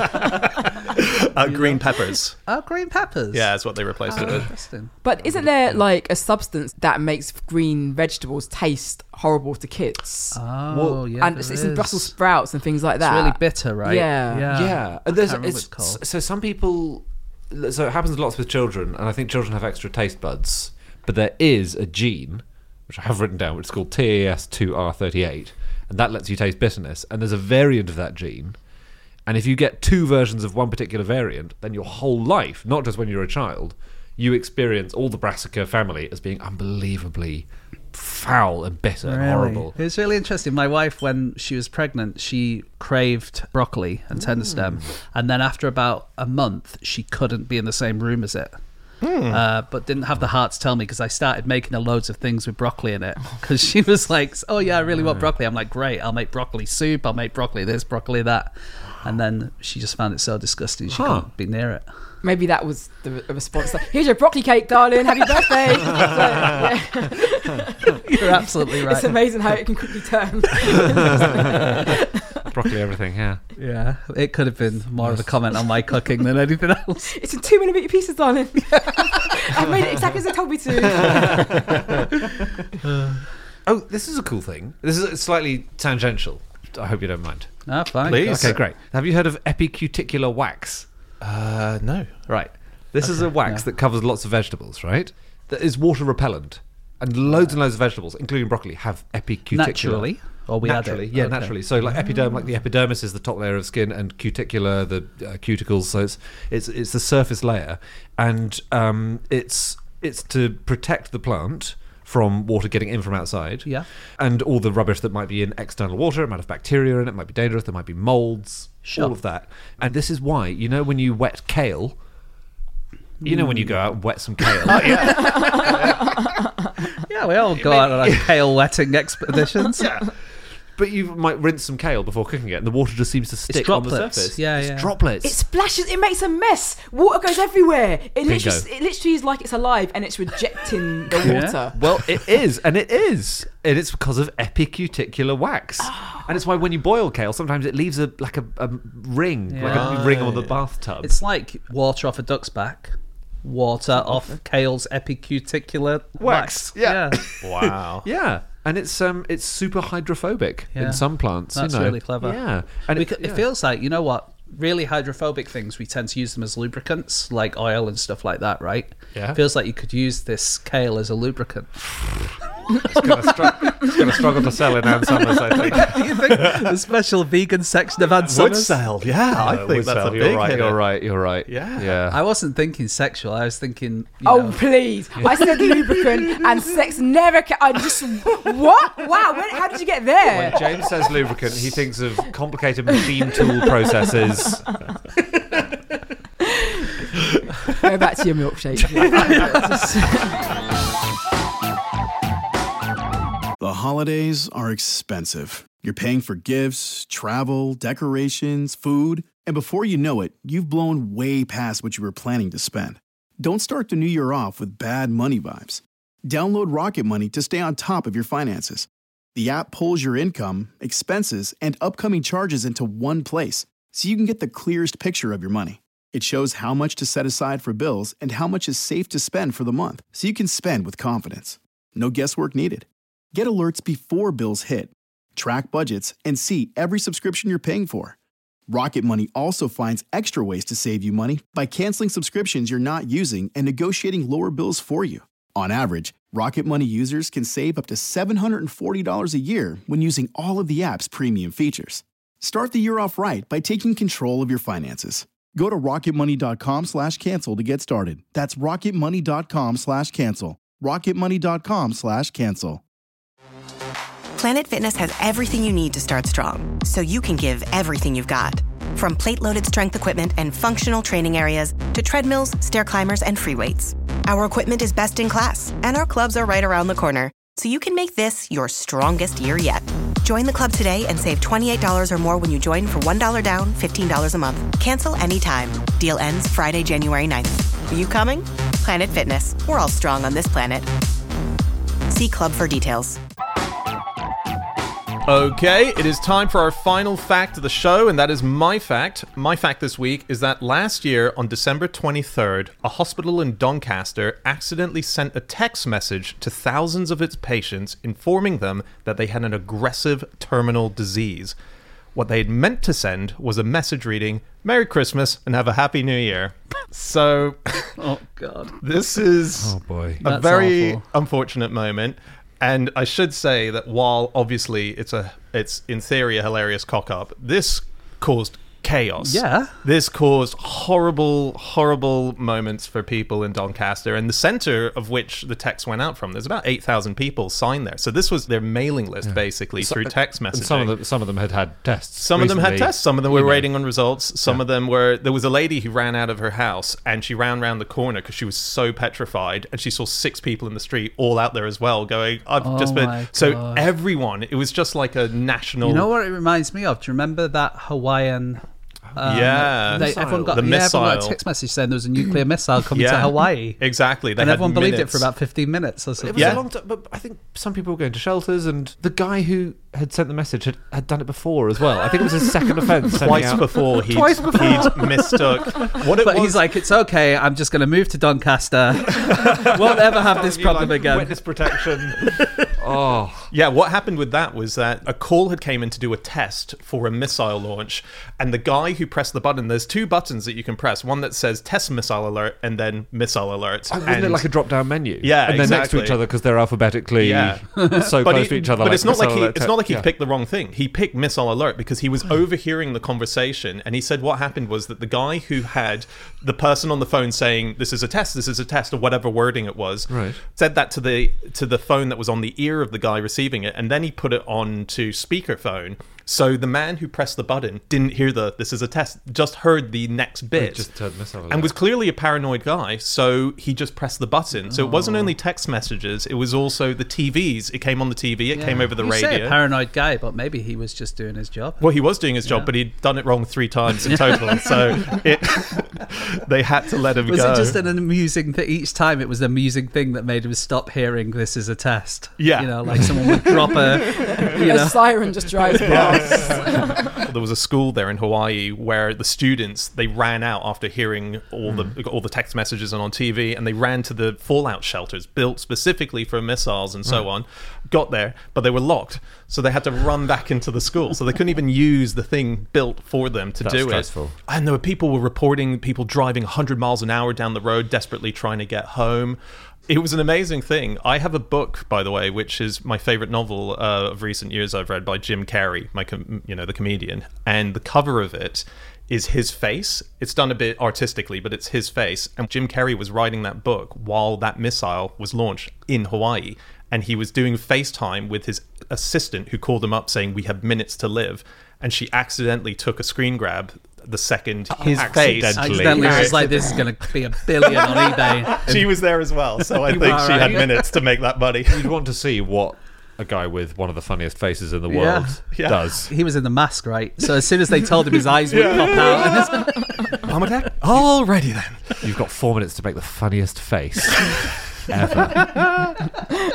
Speaker 4: Green peppers.
Speaker 3: Oh, green peppers.
Speaker 4: Yeah, that's what they replaced it with.
Speaker 3: Interesting.
Speaker 5: But isn't there like a substance that makes green vegetables taste horrible to kids?
Speaker 3: Oh, yeah.
Speaker 5: And it's in Brussels sprouts and things like that.
Speaker 3: It's really bitter, right?
Speaker 5: Yeah.
Speaker 6: Yeah. And
Speaker 3: I can't remember what it's called.
Speaker 6: So some people... So it happens lots with children, and I think children have extra taste buds. But there is a gene, which I have written down, which is called TAS2R38, and that lets you taste bitterness. And there's a variant of that gene. And if you get two versions of one particular variant, then your whole life, not just when you're a child, you experience all the Brassica family as being unbelievably foul and bitter and horrible.
Speaker 3: It was really interesting. My wife, when she was pregnant, she craved broccoli and tender stem, and then after about a month, she couldn't be in the same room as it. But didn't have the heart to tell me because I started making her loads of things with broccoli in it because she was like, oh yeah, I really want broccoli. I'm like, great, I'll make broccoli soup, I'll make broccoli this, broccoli that. And then she just found it so disgusting she couldn't be near it.
Speaker 5: Maybe that was the response. Like, here's your broccoli cake, darling. Happy birthday.
Speaker 3: You're absolutely right.
Speaker 5: It's amazing how it can quickly turn.
Speaker 6: Broccoli everything, yeah.
Speaker 3: Yeah, it could have been more of a comment on my cooking than anything else.
Speaker 5: It's in 2 millimeter pieces, darling. I made it exactly as they told me to.
Speaker 6: Oh, this is a cool thing. This is slightly tangential. I hope you don't mind.
Speaker 3: Ah, fine.
Speaker 4: Please.
Speaker 6: Okay, great. Have you heard of epicuticular wax?
Speaker 4: No.
Speaker 6: Right. This is a wax that covers lots of vegetables, right? That is water repellent. And loads of vegetables, including broccoli, have epicuticular.
Speaker 3: Naturally? Or we
Speaker 6: naturally,
Speaker 3: add it?
Speaker 6: yeah,
Speaker 3: Okay.
Speaker 6: naturally. So like like the epidermis is the top layer of skin, and cuticular, the cuticles. So it's the surface layer, and it's to protect the plant from water getting in from outside.
Speaker 3: Yeah.
Speaker 6: And all the rubbish that might be in external water. It might have bacteria in it. It might be dangerous. There might be molds.
Speaker 3: Sure.
Speaker 6: All of that. And this is why, you know, when you wet kale. You know when you go out and wet some kale.
Speaker 3: Yeah, we all go out on our kale wetting expeditions.
Speaker 6: But you might rinse some kale before cooking it, and the water just seems to stick on the
Speaker 3: droplets.
Speaker 6: surface.
Speaker 3: Yeah,
Speaker 6: it's
Speaker 3: yeah.
Speaker 6: droplets.
Speaker 5: It splashes. It makes a mess. Water goes everywhere. It
Speaker 6: Bingo.
Speaker 5: literally is like it's alive and it's rejecting the water.
Speaker 6: Well, it is, and it's because of epicuticular wax, and it's why when you boil kale, sometimes it leaves a ring, like a ring on the bathtub.
Speaker 3: It's like water off a duck's back, water off kale's epicuticular wax.
Speaker 6: Yeah.
Speaker 4: Wow.
Speaker 6: Yeah, and it's super hydrophobic
Speaker 3: Yeah.
Speaker 6: in some plants.
Speaker 3: That's
Speaker 6: you know.
Speaker 3: really clever.
Speaker 6: Yeah, and
Speaker 3: It feels like, you know what, really hydrophobic things, we tend to use them as lubricants, like oil and stuff like that, right?
Speaker 6: Yeah.
Speaker 3: It feels like you could use this kale as a lubricant.
Speaker 6: it's going to struggle to sell in Ann Summers, I think.
Speaker 3: Do you think the special vegan section of Ann
Speaker 4: Would
Speaker 3: Summers?
Speaker 4: sell, yeah. I think that's a big
Speaker 6: You're right.
Speaker 4: hit.
Speaker 6: You're right.
Speaker 4: Yeah.
Speaker 3: I wasn't thinking sexual. I was thinking,
Speaker 5: Oh, please. I said lubricant and sex never I just... What? Wow. How did you get there?
Speaker 6: When James says lubricant, he thinks of complicated machine tool processes.
Speaker 5: Go back to your milkshake.
Speaker 7: The holidays are expensive. You're paying for gifts, travel, decorations, food, and before you know it, you've blown way past what you were planning to spend. Don't start the new year off with bad money vibes. Download Rocket Money to stay on top of your finances. The app pulls your income, expenses, and upcoming charges into one place, so you can get the clearest picture of your money. It shows how much to set aside for bills and how much is safe to spend for the month, so you can spend with confidence. No guesswork needed. Get alerts before bills hit. Track budgets and see every subscription you're paying for. Rocket Money also finds extra ways to save you money by canceling subscriptions you're not using and negotiating lower bills for you. On average, Rocket Money users can save up to $740 a year when using all of the app's premium features. Start the year off right by taking control of your finances. Go to rocketmoney.com/cancel to get started. That's rocketmoney.com/cancel. rocketmoney.com/cancel.
Speaker 8: Planet Fitness has everything you need to start strong, so you can give everything you've got. From plate-loaded strength equipment and functional training areas to treadmills, stair climbers, and free weights. Our equipment is best in class, and our clubs are right around the corner, so you can make this your strongest year yet. Join the club today and save $28 or more when you join for $1 down, $15 a month. Cancel anytime. Deal ends Friday, January 9th. Are you coming? Planet Fitness. We're all strong on this planet. See club for details.
Speaker 4: Okay, it is time for our final fact of the show, and that is my fact. My fact this week is that last year, on December 23rd, a hospital in Doncaster accidentally sent a text message to thousands of its patients informing them that they had an aggressive terminal disease. What they had meant to send was a message reading, "Merry Christmas and have a Happy New Year." So,
Speaker 3: oh God,
Speaker 4: this is a
Speaker 3: That's
Speaker 4: very
Speaker 3: awful.
Speaker 4: unfortunate moment. And I should say that while obviously it's in theory a hilarious cock-up, this caused chaos.
Speaker 3: Yeah.
Speaker 4: This caused horrible moments for people in Doncaster, and the centre of which the text went out from. There's about 8,000 people signed there. So this was their mailing list, basically, through text messaging.
Speaker 6: And some of them had tests.
Speaker 4: Some of them had tests. Some of them were
Speaker 6: email.
Speaker 4: waiting on results. Some of them were... There was a lady who ran out of her house, and she ran around the corner because she was so petrified, and she saw 6 people in the street all out there as well going, I've just been...
Speaker 3: my
Speaker 4: So
Speaker 3: God.
Speaker 4: everyone, it was just like a national...
Speaker 3: You know what it reminds me of? Do you remember that Hawaiian... everyone got
Speaker 4: The missile.
Speaker 3: a text message saying there was a nuclear missile coming to
Speaker 4: Yeah.
Speaker 3: Hawaii.
Speaker 4: Exactly. They
Speaker 3: And
Speaker 4: had
Speaker 3: everyone believed it
Speaker 4: minutes.
Speaker 3: for about 15 minutes or
Speaker 6: It
Speaker 3: something.
Speaker 6: was
Speaker 4: Yeah.
Speaker 6: a long time, but I think some people were going to shelters, and the guy who had sent the message had done it before as well. I think it was his second offence.
Speaker 4: Twice before he'd mistook what it
Speaker 3: But
Speaker 4: was.
Speaker 3: he's like, it's okay, I'm just going to move to Doncaster. Won't ever have this problem again.
Speaker 6: Witness protection. Oh.
Speaker 4: Yeah, what happened with that was that a call had came in to do a test for a missile launch, and the guy who pressed the button, there's 2 buttons that you can press, one that says test missile alert and then missile alert.
Speaker 6: Isn't it like a drop-down menu?
Speaker 4: Yeah,
Speaker 6: and they're next to
Speaker 4: exactly.
Speaker 6: each other because they're alphabetically
Speaker 4: Yeah.
Speaker 6: so close to each other.
Speaker 4: But
Speaker 6: like
Speaker 4: it's not like
Speaker 6: missile alert
Speaker 4: it's not like he
Speaker 6: yeah.
Speaker 4: picked the wrong thing. He picked missile alert because he was overhearing the conversation, and he said what happened was that the guy who had the person on the phone saying this is a test, or whatever wording it was,
Speaker 6: Right.
Speaker 4: said that to the phone that was on the ear of the guy receiving it, and then he put it on to speakerphone. So the man who pressed the button didn't hear the "this is a test," just heard the next bit,
Speaker 6: Just turned missile alert.
Speaker 4: and was clearly a paranoid guy. So he just pressed the button. So it wasn't only text messages; it was also the TVs. It came on the TV. It came over the
Speaker 3: You say
Speaker 4: radio.
Speaker 3: a paranoid guy, but maybe he was just doing his job.
Speaker 4: Well, he was doing his job, but he'd done it wrong 3 times in total. So they had to let him
Speaker 3: Was
Speaker 4: go.
Speaker 3: it just an amusing thing? Each time it was an amusing thing that made him stop hearing this is a test.
Speaker 4: Yeah.
Speaker 3: You know, like someone would drop a, you
Speaker 5: A
Speaker 3: know.
Speaker 5: siren just drives past.
Speaker 4: There was a school there in Hawaii where the students, they ran out after hearing all the text messages and on TV, and they ran to the fallout shelters built specifically for missiles and so on. Got there, but they were locked, so they had to run back into the school. So they couldn't even use the thing built for them to
Speaker 6: That's
Speaker 4: do
Speaker 6: stressful.
Speaker 4: it. And there were people were reporting people driving 100 miles an hour down the road, desperately trying to get home. It was an amazing thing. I have a book, by the way, which is my favorite novel of recent years I've read by Jim Carrey, the comedian. And the cover of it is his face. It's done a bit artistically, but it's his face. And Jim Carrey was writing that book while that missile was launched in Hawaii. And he was doing FaceTime with his assistant who called him up saying, "We have minutes to live." And she accidentally took a screen grab the second his face.
Speaker 3: Accidentally was like, this is going to be $1 billion on eBay.
Speaker 4: She was there as well, so I think she had minutes to make that money.
Speaker 6: You'd want to see what a guy with one of the funniest faces in the world
Speaker 4: Yeah.
Speaker 6: does.
Speaker 3: He was in the mask, right? So as soon as they told him his eyes would pop out.
Speaker 4: Bomb attack? Alrighty then.
Speaker 6: You've got 4 minutes to make the funniest face ever.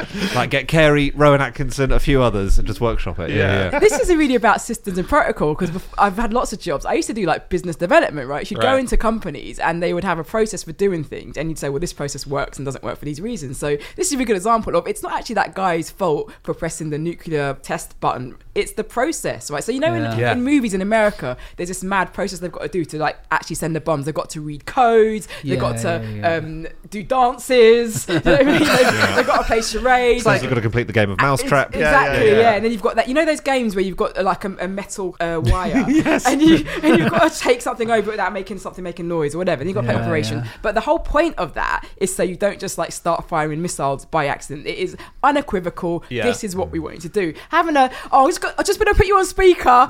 Speaker 6: Like get Carey, Rowan Atkinson, a few others, and just workshop it. Yeah.
Speaker 5: This is really about systems and protocol, because I've had lots of jobs. I used to do like business development, right? You'd go into companies and they would have a process for doing things, and you'd say, well, this process works and doesn't work for these reasons. So this is a really good example of, it's not actually that guy's fault for pressing the nuclear test button. It's the process, right? So in movies in America, there's this mad process they've got to do to like actually send the bombs. They've got to read codes. They've got to do dances. You know what I mean? They've got to play charades.
Speaker 6: It's like you've got to complete the game of Mousetrap.
Speaker 5: Exactly, yeah. And then you've got that. You know those games where you've got like a metal wire, and you've got to take something over without making noise or whatever. And you've got to play operation. But the whole point of that is so you don't just like start firing missiles by accident. It is unequivocal. Yeah. This is what we want you to do. Having I'm just going to put you on speaker.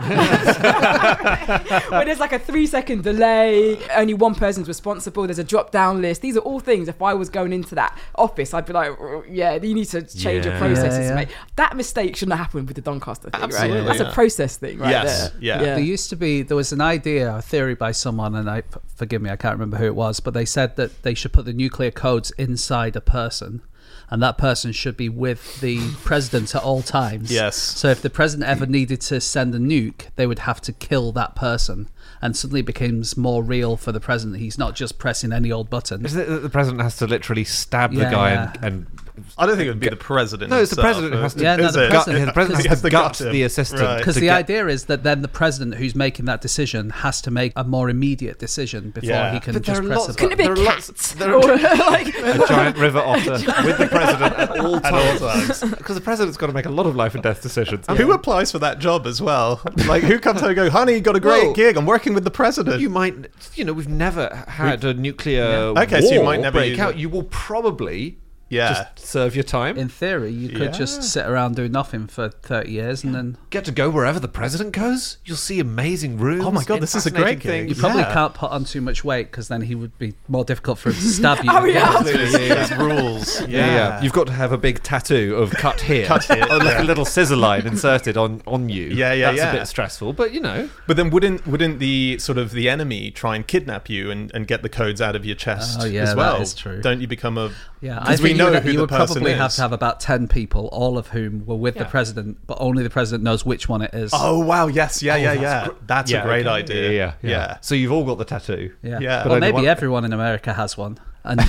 Speaker 5: When there's like a 3-second delay, only one person's responsible. There's a drop down list. These are all things. If I was going into that office, I'd be like, you need to change your processes, mate. That mistake shouldn't have happened with the Doncaster thing, right? That's a process thing, right?
Speaker 4: Yes.
Speaker 5: There.
Speaker 4: Yeah.
Speaker 3: There was an idea, a theory by someone, and forgive me, I can't remember who it was, but they said that they should put the nuclear codes inside a person, and that person should be with the president at all times.
Speaker 4: Yes.
Speaker 3: So if the president ever needed to send a nuke, they would have to kill that person. And suddenly it becomes more real for the president. He's not just pressing any old button.
Speaker 6: Is it that the president has to literally stab the guy and
Speaker 4: I don't think it would be the president.
Speaker 6: No, it's the president who has to.
Speaker 3: The
Speaker 6: president has to gut the assistant.
Speaker 3: Because the idea is that then the president who's making that decision has to make a more immediate decision before he can just press a button.
Speaker 5: Couldn't it be a cat?
Speaker 6: A giant river otter with the president at all times. Because the president's got to make a lot of life and death decisions.
Speaker 4: Who applies for that job as well? Like, who comes home and goes, honey, you got a great gig, I'm working with the president.
Speaker 6: You might, we've never had a nuclear war
Speaker 4: so you might never
Speaker 6: break out. You will probably just serve your time.
Speaker 3: In theory, you could just sit around doing nothing for 30 years and then
Speaker 6: get to go wherever the president goes. You'll see amazing rooms.
Speaker 4: Oh my God, this is a great
Speaker 6: thing.
Speaker 3: You probably can't put on too much weight, because then he would be more difficult for him to stab you.
Speaker 4: There's rules.
Speaker 6: Yeah. You've got to have a big tattoo of cut here. Like a little scissor line inserted on you. That's a bit stressful, but
Speaker 4: But then wouldn't the sort of the enemy try and kidnap you and get the codes out of your chest as well?
Speaker 3: That is true.
Speaker 4: Don't you become a...
Speaker 3: Yeah, I think you would probably have to have about 10 people, all of whom were with the president, but only the president knows which one it is.
Speaker 4: Oh, wow, yes, That's a great idea.
Speaker 6: Yeah. So you've all got the tattoo.
Speaker 3: Yeah. Well, maybe everyone in America has one. And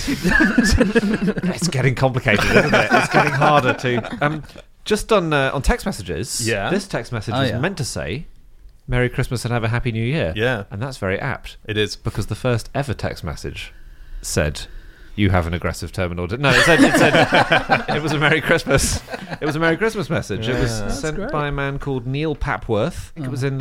Speaker 6: it's getting complicated, isn't it? It's getting harder to... just on text messages, this text message is meant to say, Merry Christmas and have a Happy New Year.
Speaker 4: Yeah.
Speaker 6: And that's very apt.
Speaker 4: It is.
Speaker 6: Because the first ever text message said... You have an aggressive terminal. No, it said it was a Merry Christmas. It was a Merry Christmas message. It was sent by a man called Neil Papworth. It was in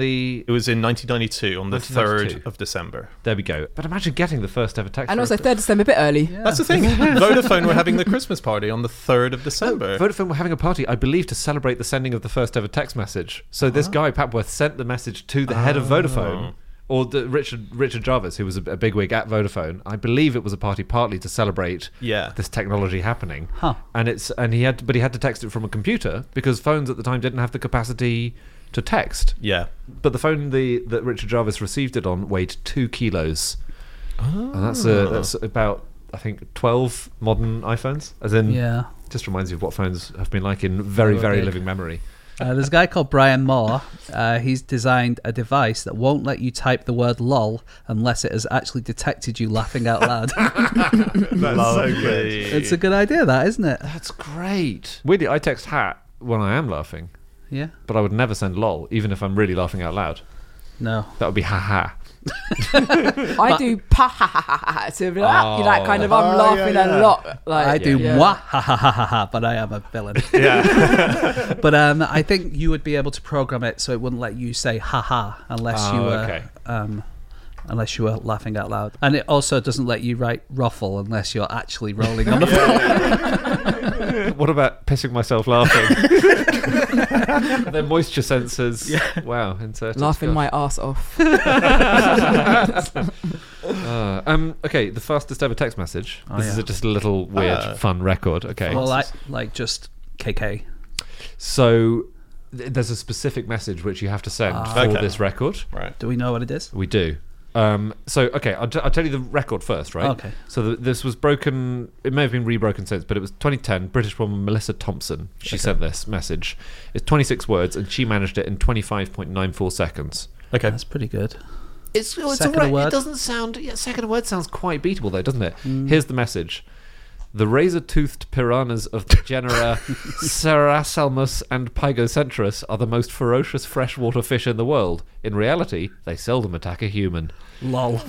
Speaker 6: 1992
Speaker 4: on the 3rd of December.
Speaker 6: There we go. But imagine getting the first ever text.
Speaker 5: And also 3rd December, a bit early.
Speaker 4: Yeah. That's the thing. Vodafone were having the Christmas party on the 3rd of December.
Speaker 6: Vodafone were having a party, I believe, to celebrate the sending of the first ever text message. So this guy Papworth sent the message to the head of Vodafone. Or Richard Jarvis, who was a bigwig at Vodafone. I believe it was a party partly to celebrate this technology happening. And he had to text it from a computer because phones at the time didn't have the capacity to text.
Speaker 4: Yeah.
Speaker 6: But the phone that Richard Jarvis received it on weighed 2 kilos. Oh. And that's about, I think, 12 modern iPhones. As in, just reminds you of what phones have been like in very, very living memory.
Speaker 3: There's a guy called Brian Moore. He's designed a device that won't let you type the word lol unless it has actually detected you laughing out loud.
Speaker 4: That's so good.
Speaker 3: It's a good idea, that, isn't it?
Speaker 6: That's great. Weirdly, I text hat when I am laughing.
Speaker 3: Yeah.
Speaker 6: But I would never send lol, even if I'm really laughing out loud.
Speaker 3: No.
Speaker 6: That would be ha-ha.
Speaker 5: I do pa ha ha ha ha. So that kind of, I'm laughing a lot. Like,
Speaker 3: I do mwah ha ha ha ha, but I am a villain.
Speaker 6: Yeah.
Speaker 3: But I think you would be able to program it so it wouldn't let you say ha ha unless you were laughing out loud. And it also doesn't let you write ruffle unless you're actually rolling on the floor.
Speaker 6: What about pissing myself laughing? Their moisture sensors. Yeah. Wow, inserted.
Speaker 5: Laughing my ass off.
Speaker 6: Okay, the fastest ever text message. This is just a little weird, fun record. Okay.
Speaker 3: Well, like just KK.
Speaker 6: So there's a specific message which you have to send for this record.
Speaker 4: Right.
Speaker 3: Do we know what it is?
Speaker 6: We do. Okay, I'll tell you the record first, right?
Speaker 3: Okay.
Speaker 6: So this was broken. It may have been rebroken since, but it was 2010. British woman Melissa Thompson. She sent this message. It's 26 words, and she managed it in 25.94 seconds.
Speaker 4: Okay.
Speaker 3: That's pretty good.
Speaker 6: It's all
Speaker 3: Second
Speaker 6: right.
Speaker 3: word.
Speaker 6: It doesn't sound. Yeah, second word sounds quite beatable, though, doesn't it? Here's the message. The razor-toothed piranhas of the genera Cerasalmus and Pygocentris are the most ferocious freshwater fish in the world. In reality, they seldom attack a human.
Speaker 3: Lol.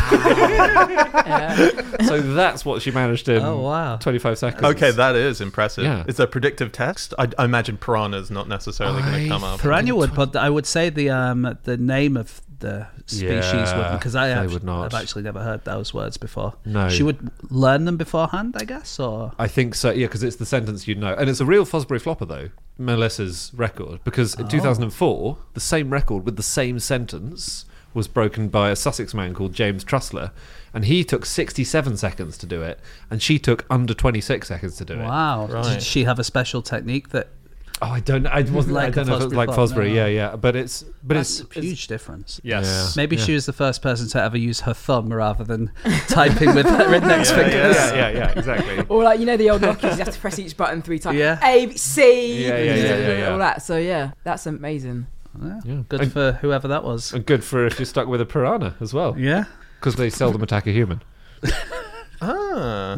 Speaker 6: So that's what she managed in 25 seconds.
Speaker 4: Okay, that is impressive.
Speaker 6: Yeah.
Speaker 4: It's a predictive text. I imagine piranha's not necessarily going to come up.
Speaker 3: Piranha would, but I would say the name of the species wouldn't, because I've actually never heard those words before.
Speaker 6: No.
Speaker 3: She would learn them beforehand, I guess, or...
Speaker 6: I think so, yeah, because it's the sentence you'd know. And it's a real Fosbury flopper, though, Melissa's record, because in 2004, the same record with the same sentence was broken by a Sussex man called James Trussler, and he took 67 seconds to do it, and she took under 26 seconds to do it.
Speaker 3: Wow.
Speaker 4: Right.
Speaker 3: Did she have a special technique that...
Speaker 6: Oh, I don't know. I don't know if it was like Fosbury.
Speaker 3: No.
Speaker 6: Yeah. But it's
Speaker 3: a huge difference.
Speaker 4: Yes.
Speaker 6: Yeah.
Speaker 3: Maybe she was the first person to ever use her thumb rather than typing with her index fingers.
Speaker 6: Yeah, exactly.
Speaker 5: Or like, you know, the old Nokis, you have to press each button 3 times.
Speaker 3: Yeah.
Speaker 5: A, B, C.
Speaker 6: Yeah.
Speaker 5: All that. So yeah, that's amazing.
Speaker 3: Yeah. Good for whoever that was.
Speaker 6: And good for if you're stuck with a piranha as well.
Speaker 3: Yeah.
Speaker 6: Because they seldom attack a human.
Speaker 4: Ah.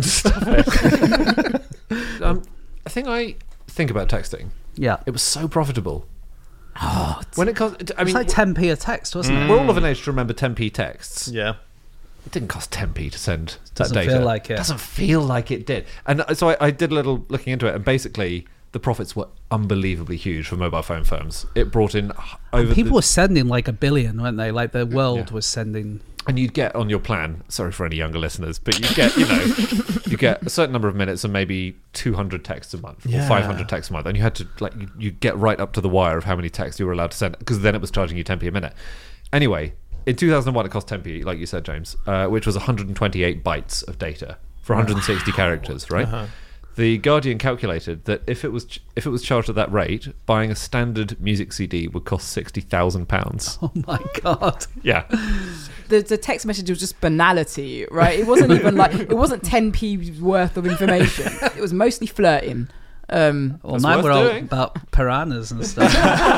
Speaker 6: A thing I think about texting.
Speaker 3: Yeah.
Speaker 6: It was so profitable. When it cost, I
Speaker 3: It's
Speaker 6: mean,
Speaker 3: like 10p a text, wasn't it?
Speaker 6: we're all of an age to remember 10p texts.
Speaker 4: Yeah.
Speaker 6: It didn't cost 10p to send that
Speaker 3: Doesn't
Speaker 6: data.
Speaker 3: feel like it.
Speaker 6: Doesn't feel like it did. And so I did a little looking into it, and basically the profits were unbelievably huge for mobile phone firms. It brought in over.
Speaker 3: People were sending like 1 billion, weren't they? Like the world
Speaker 6: Yeah.
Speaker 3: was sending.
Speaker 6: And you'd get on your plan, sorry for any younger listeners, but you get, you get a certain number of minutes and maybe 200 texts a month or 500 texts a month. And you had to, you get right up to the wire of how many texts you were allowed to send, because then it was charging you 10p a minute. Anyway, in 2001, it cost 10p, like you said, James, which was 128 bytes of data for 160 characters, right?
Speaker 4: Uh-huh.
Speaker 6: The Guardian calculated that if it was charged at that rate, buying a standard music CD would cost £60,000.
Speaker 3: Oh my God.
Speaker 6: Yeah.
Speaker 5: The text message was just banality, right? It wasn't even like, it wasn't 10p worth of information. It was mostly flirting.
Speaker 3: Well,
Speaker 6: That's
Speaker 3: mine
Speaker 6: worth
Speaker 3: were all
Speaker 6: doing.
Speaker 3: about piranhas and stuff.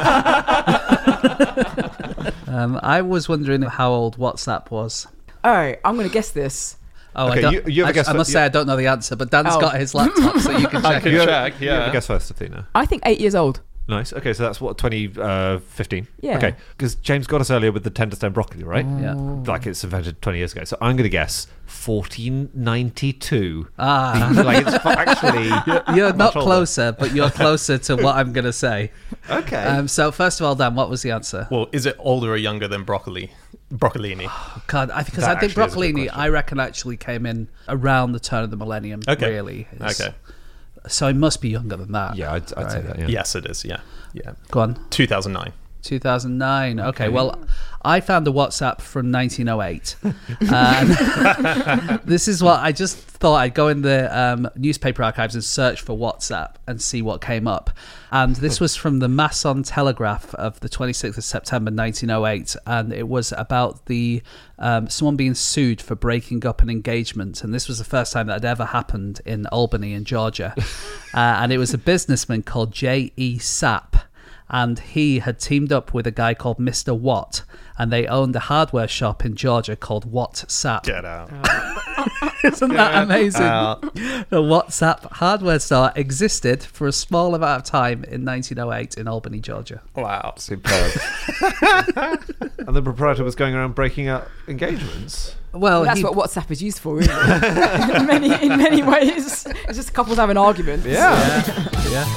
Speaker 3: I was wondering how old WhatsApp was.
Speaker 5: All right, I'm going to guess this.
Speaker 3: Oh,
Speaker 6: Okay,
Speaker 3: I, don't,
Speaker 6: you have a guess
Speaker 3: I must
Speaker 6: first.
Speaker 3: say I don't know the answer, but Dan's
Speaker 5: Oh.
Speaker 3: got his laptop, so you can check
Speaker 4: can
Speaker 3: it.
Speaker 4: check,
Speaker 6: You have
Speaker 4: yeah.
Speaker 6: a guess first, Athena.
Speaker 5: I think 8 years old.
Speaker 6: Nice. Okay, so that's what, 2015?
Speaker 5: Yeah.
Speaker 6: Okay, because James got us earlier with the 10 to stem broccoli, right?
Speaker 3: Yeah.
Speaker 6: Like it's invented 20 years ago. So I'm going to guess 1492.
Speaker 3: Ah.
Speaker 6: Like it's actually...
Speaker 3: You're not
Speaker 6: much older.
Speaker 3: closer, but you're closer to what I'm going to say.
Speaker 6: Okay.
Speaker 3: So first of all, Dan, what was the answer?
Speaker 4: Well, is it older or younger than broccolini?
Speaker 3: God, because
Speaker 6: That
Speaker 3: I think
Speaker 6: actually is a good
Speaker 3: broccolini,
Speaker 6: question.
Speaker 3: I reckon, actually came in around the turn of the millennium.
Speaker 4: Okay.
Speaker 3: Really.
Speaker 4: Okay.
Speaker 3: So it must be younger than that.
Speaker 6: Yeah, I'd say that, yeah.
Speaker 4: Yes, it is. Yeah.
Speaker 3: Go on.
Speaker 4: 2009.
Speaker 3: 2009. Okay, well, I found a WhatsApp from 1908. And this is what I just thought. I'd go in the newspaper archives and search for WhatsApp and see what came up. And this was from the Mason Telegraph of the 26th of September 1908. And it was about the someone being sued for breaking up an engagement. And this was the first time that had ever happened in Albany in Georgia. And it was a businessman called J.E. Sapp. And he had teamed up with a guy called Mr. Watt, and they owned a hardware shop in Georgia called WhatsApp.
Speaker 4: Get out.
Speaker 3: Isn't that amazing?
Speaker 4: out.
Speaker 3: The WhatsApp hardware store existed for a small amount of time in 1908 in Albany, Georgia.
Speaker 4: Wow.
Speaker 6: Superb. And the proprietor was going around breaking up engagements.
Speaker 3: Well,
Speaker 5: That's what WhatsApp is used for, really. in many ways. It's just couples having arguments.
Speaker 3: yeah.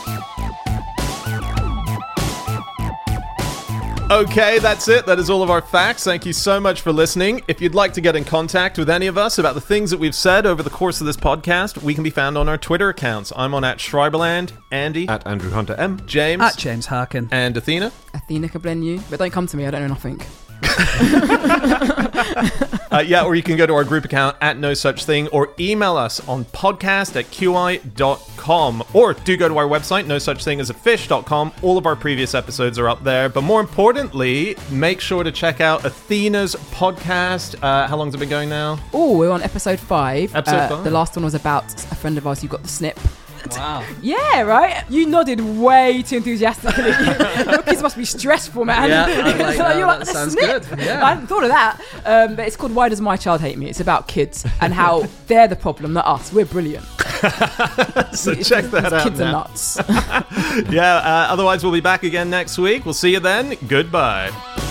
Speaker 4: Okay, that's it. That is all of our facts. Thank you so much for listening. If you'd like to get in contact with any of us about the things that we've said over the course of this podcast, we can be found on our Twitter accounts. I'm on @Schreiberland, Andy,
Speaker 6: At Andrew Hunter M.
Speaker 4: James,
Speaker 3: At James Harkin.
Speaker 4: and Athena.
Speaker 5: Athena Kablenu. But don't come to me, I don't know nothing.
Speaker 4: Or you can go to our group account at No Such Thing, or email us on podcast@qi.com, or do go to our website, nosuchthingasafish.com. All of our previous episodes are up there. But more importantly, make sure to check out Athena's podcast. How long's it been going now?
Speaker 5: Oh, we're on episode 5.
Speaker 4: Episode 5?
Speaker 5: The last one was about a friend of ours who got the snip.
Speaker 3: Wow.
Speaker 5: Yeah, right? You nodded way too enthusiastically. Your kids must be stressful, man.
Speaker 3: Yeah, I'm like,
Speaker 5: You're
Speaker 3: that sounds
Speaker 5: snip.
Speaker 3: good. Yeah.
Speaker 5: I hadn't thought of that. But it's called Why Does My Child Hate Me? It's about kids and how they're the problem, not us. We're brilliant.
Speaker 4: So check that out
Speaker 5: Kids
Speaker 4: now.
Speaker 5: are nuts.
Speaker 4: Otherwise, we'll be back again next week. We'll see you then. Goodbye.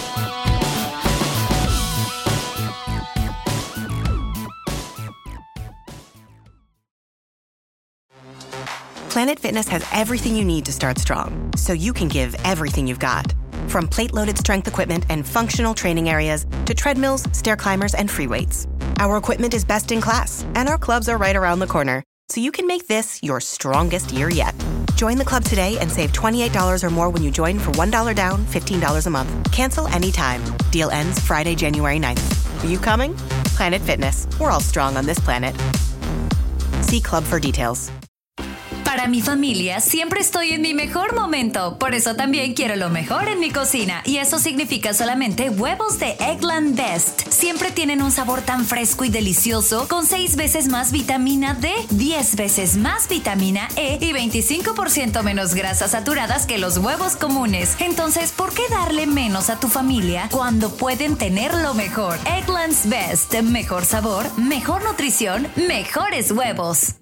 Speaker 8: Planet Fitness has everything you need to start strong, so you can give everything you've got. From plate-loaded strength equipment and functional training areas to treadmills, stair climbers, and free weights. Our equipment is best in class, and our clubs are right around the corner, so you can make this your strongest year yet. Join the club today and save $28 or more when you join for $1 down, $15 a month. Cancel anytime. Deal ends Friday, January 9th. Are you coming? Planet Fitness. We're all strong on this planet. See club for details.
Speaker 9: Para mi familia siempre estoy en mi mejor momento, por eso también quiero lo mejor en mi cocina, y eso significa solamente huevos de Eggland Best. Siempre tienen un sabor tan fresco y delicioso, con 6 veces más vitamina D, 10 veces más vitamina E y 25% menos grasas saturadas que los huevos comunes. Entonces, ¿por qué darle menos a tu familia cuando pueden tener lo mejor? Eggland's Best. Mejor sabor, mejor nutrición, mejores huevos.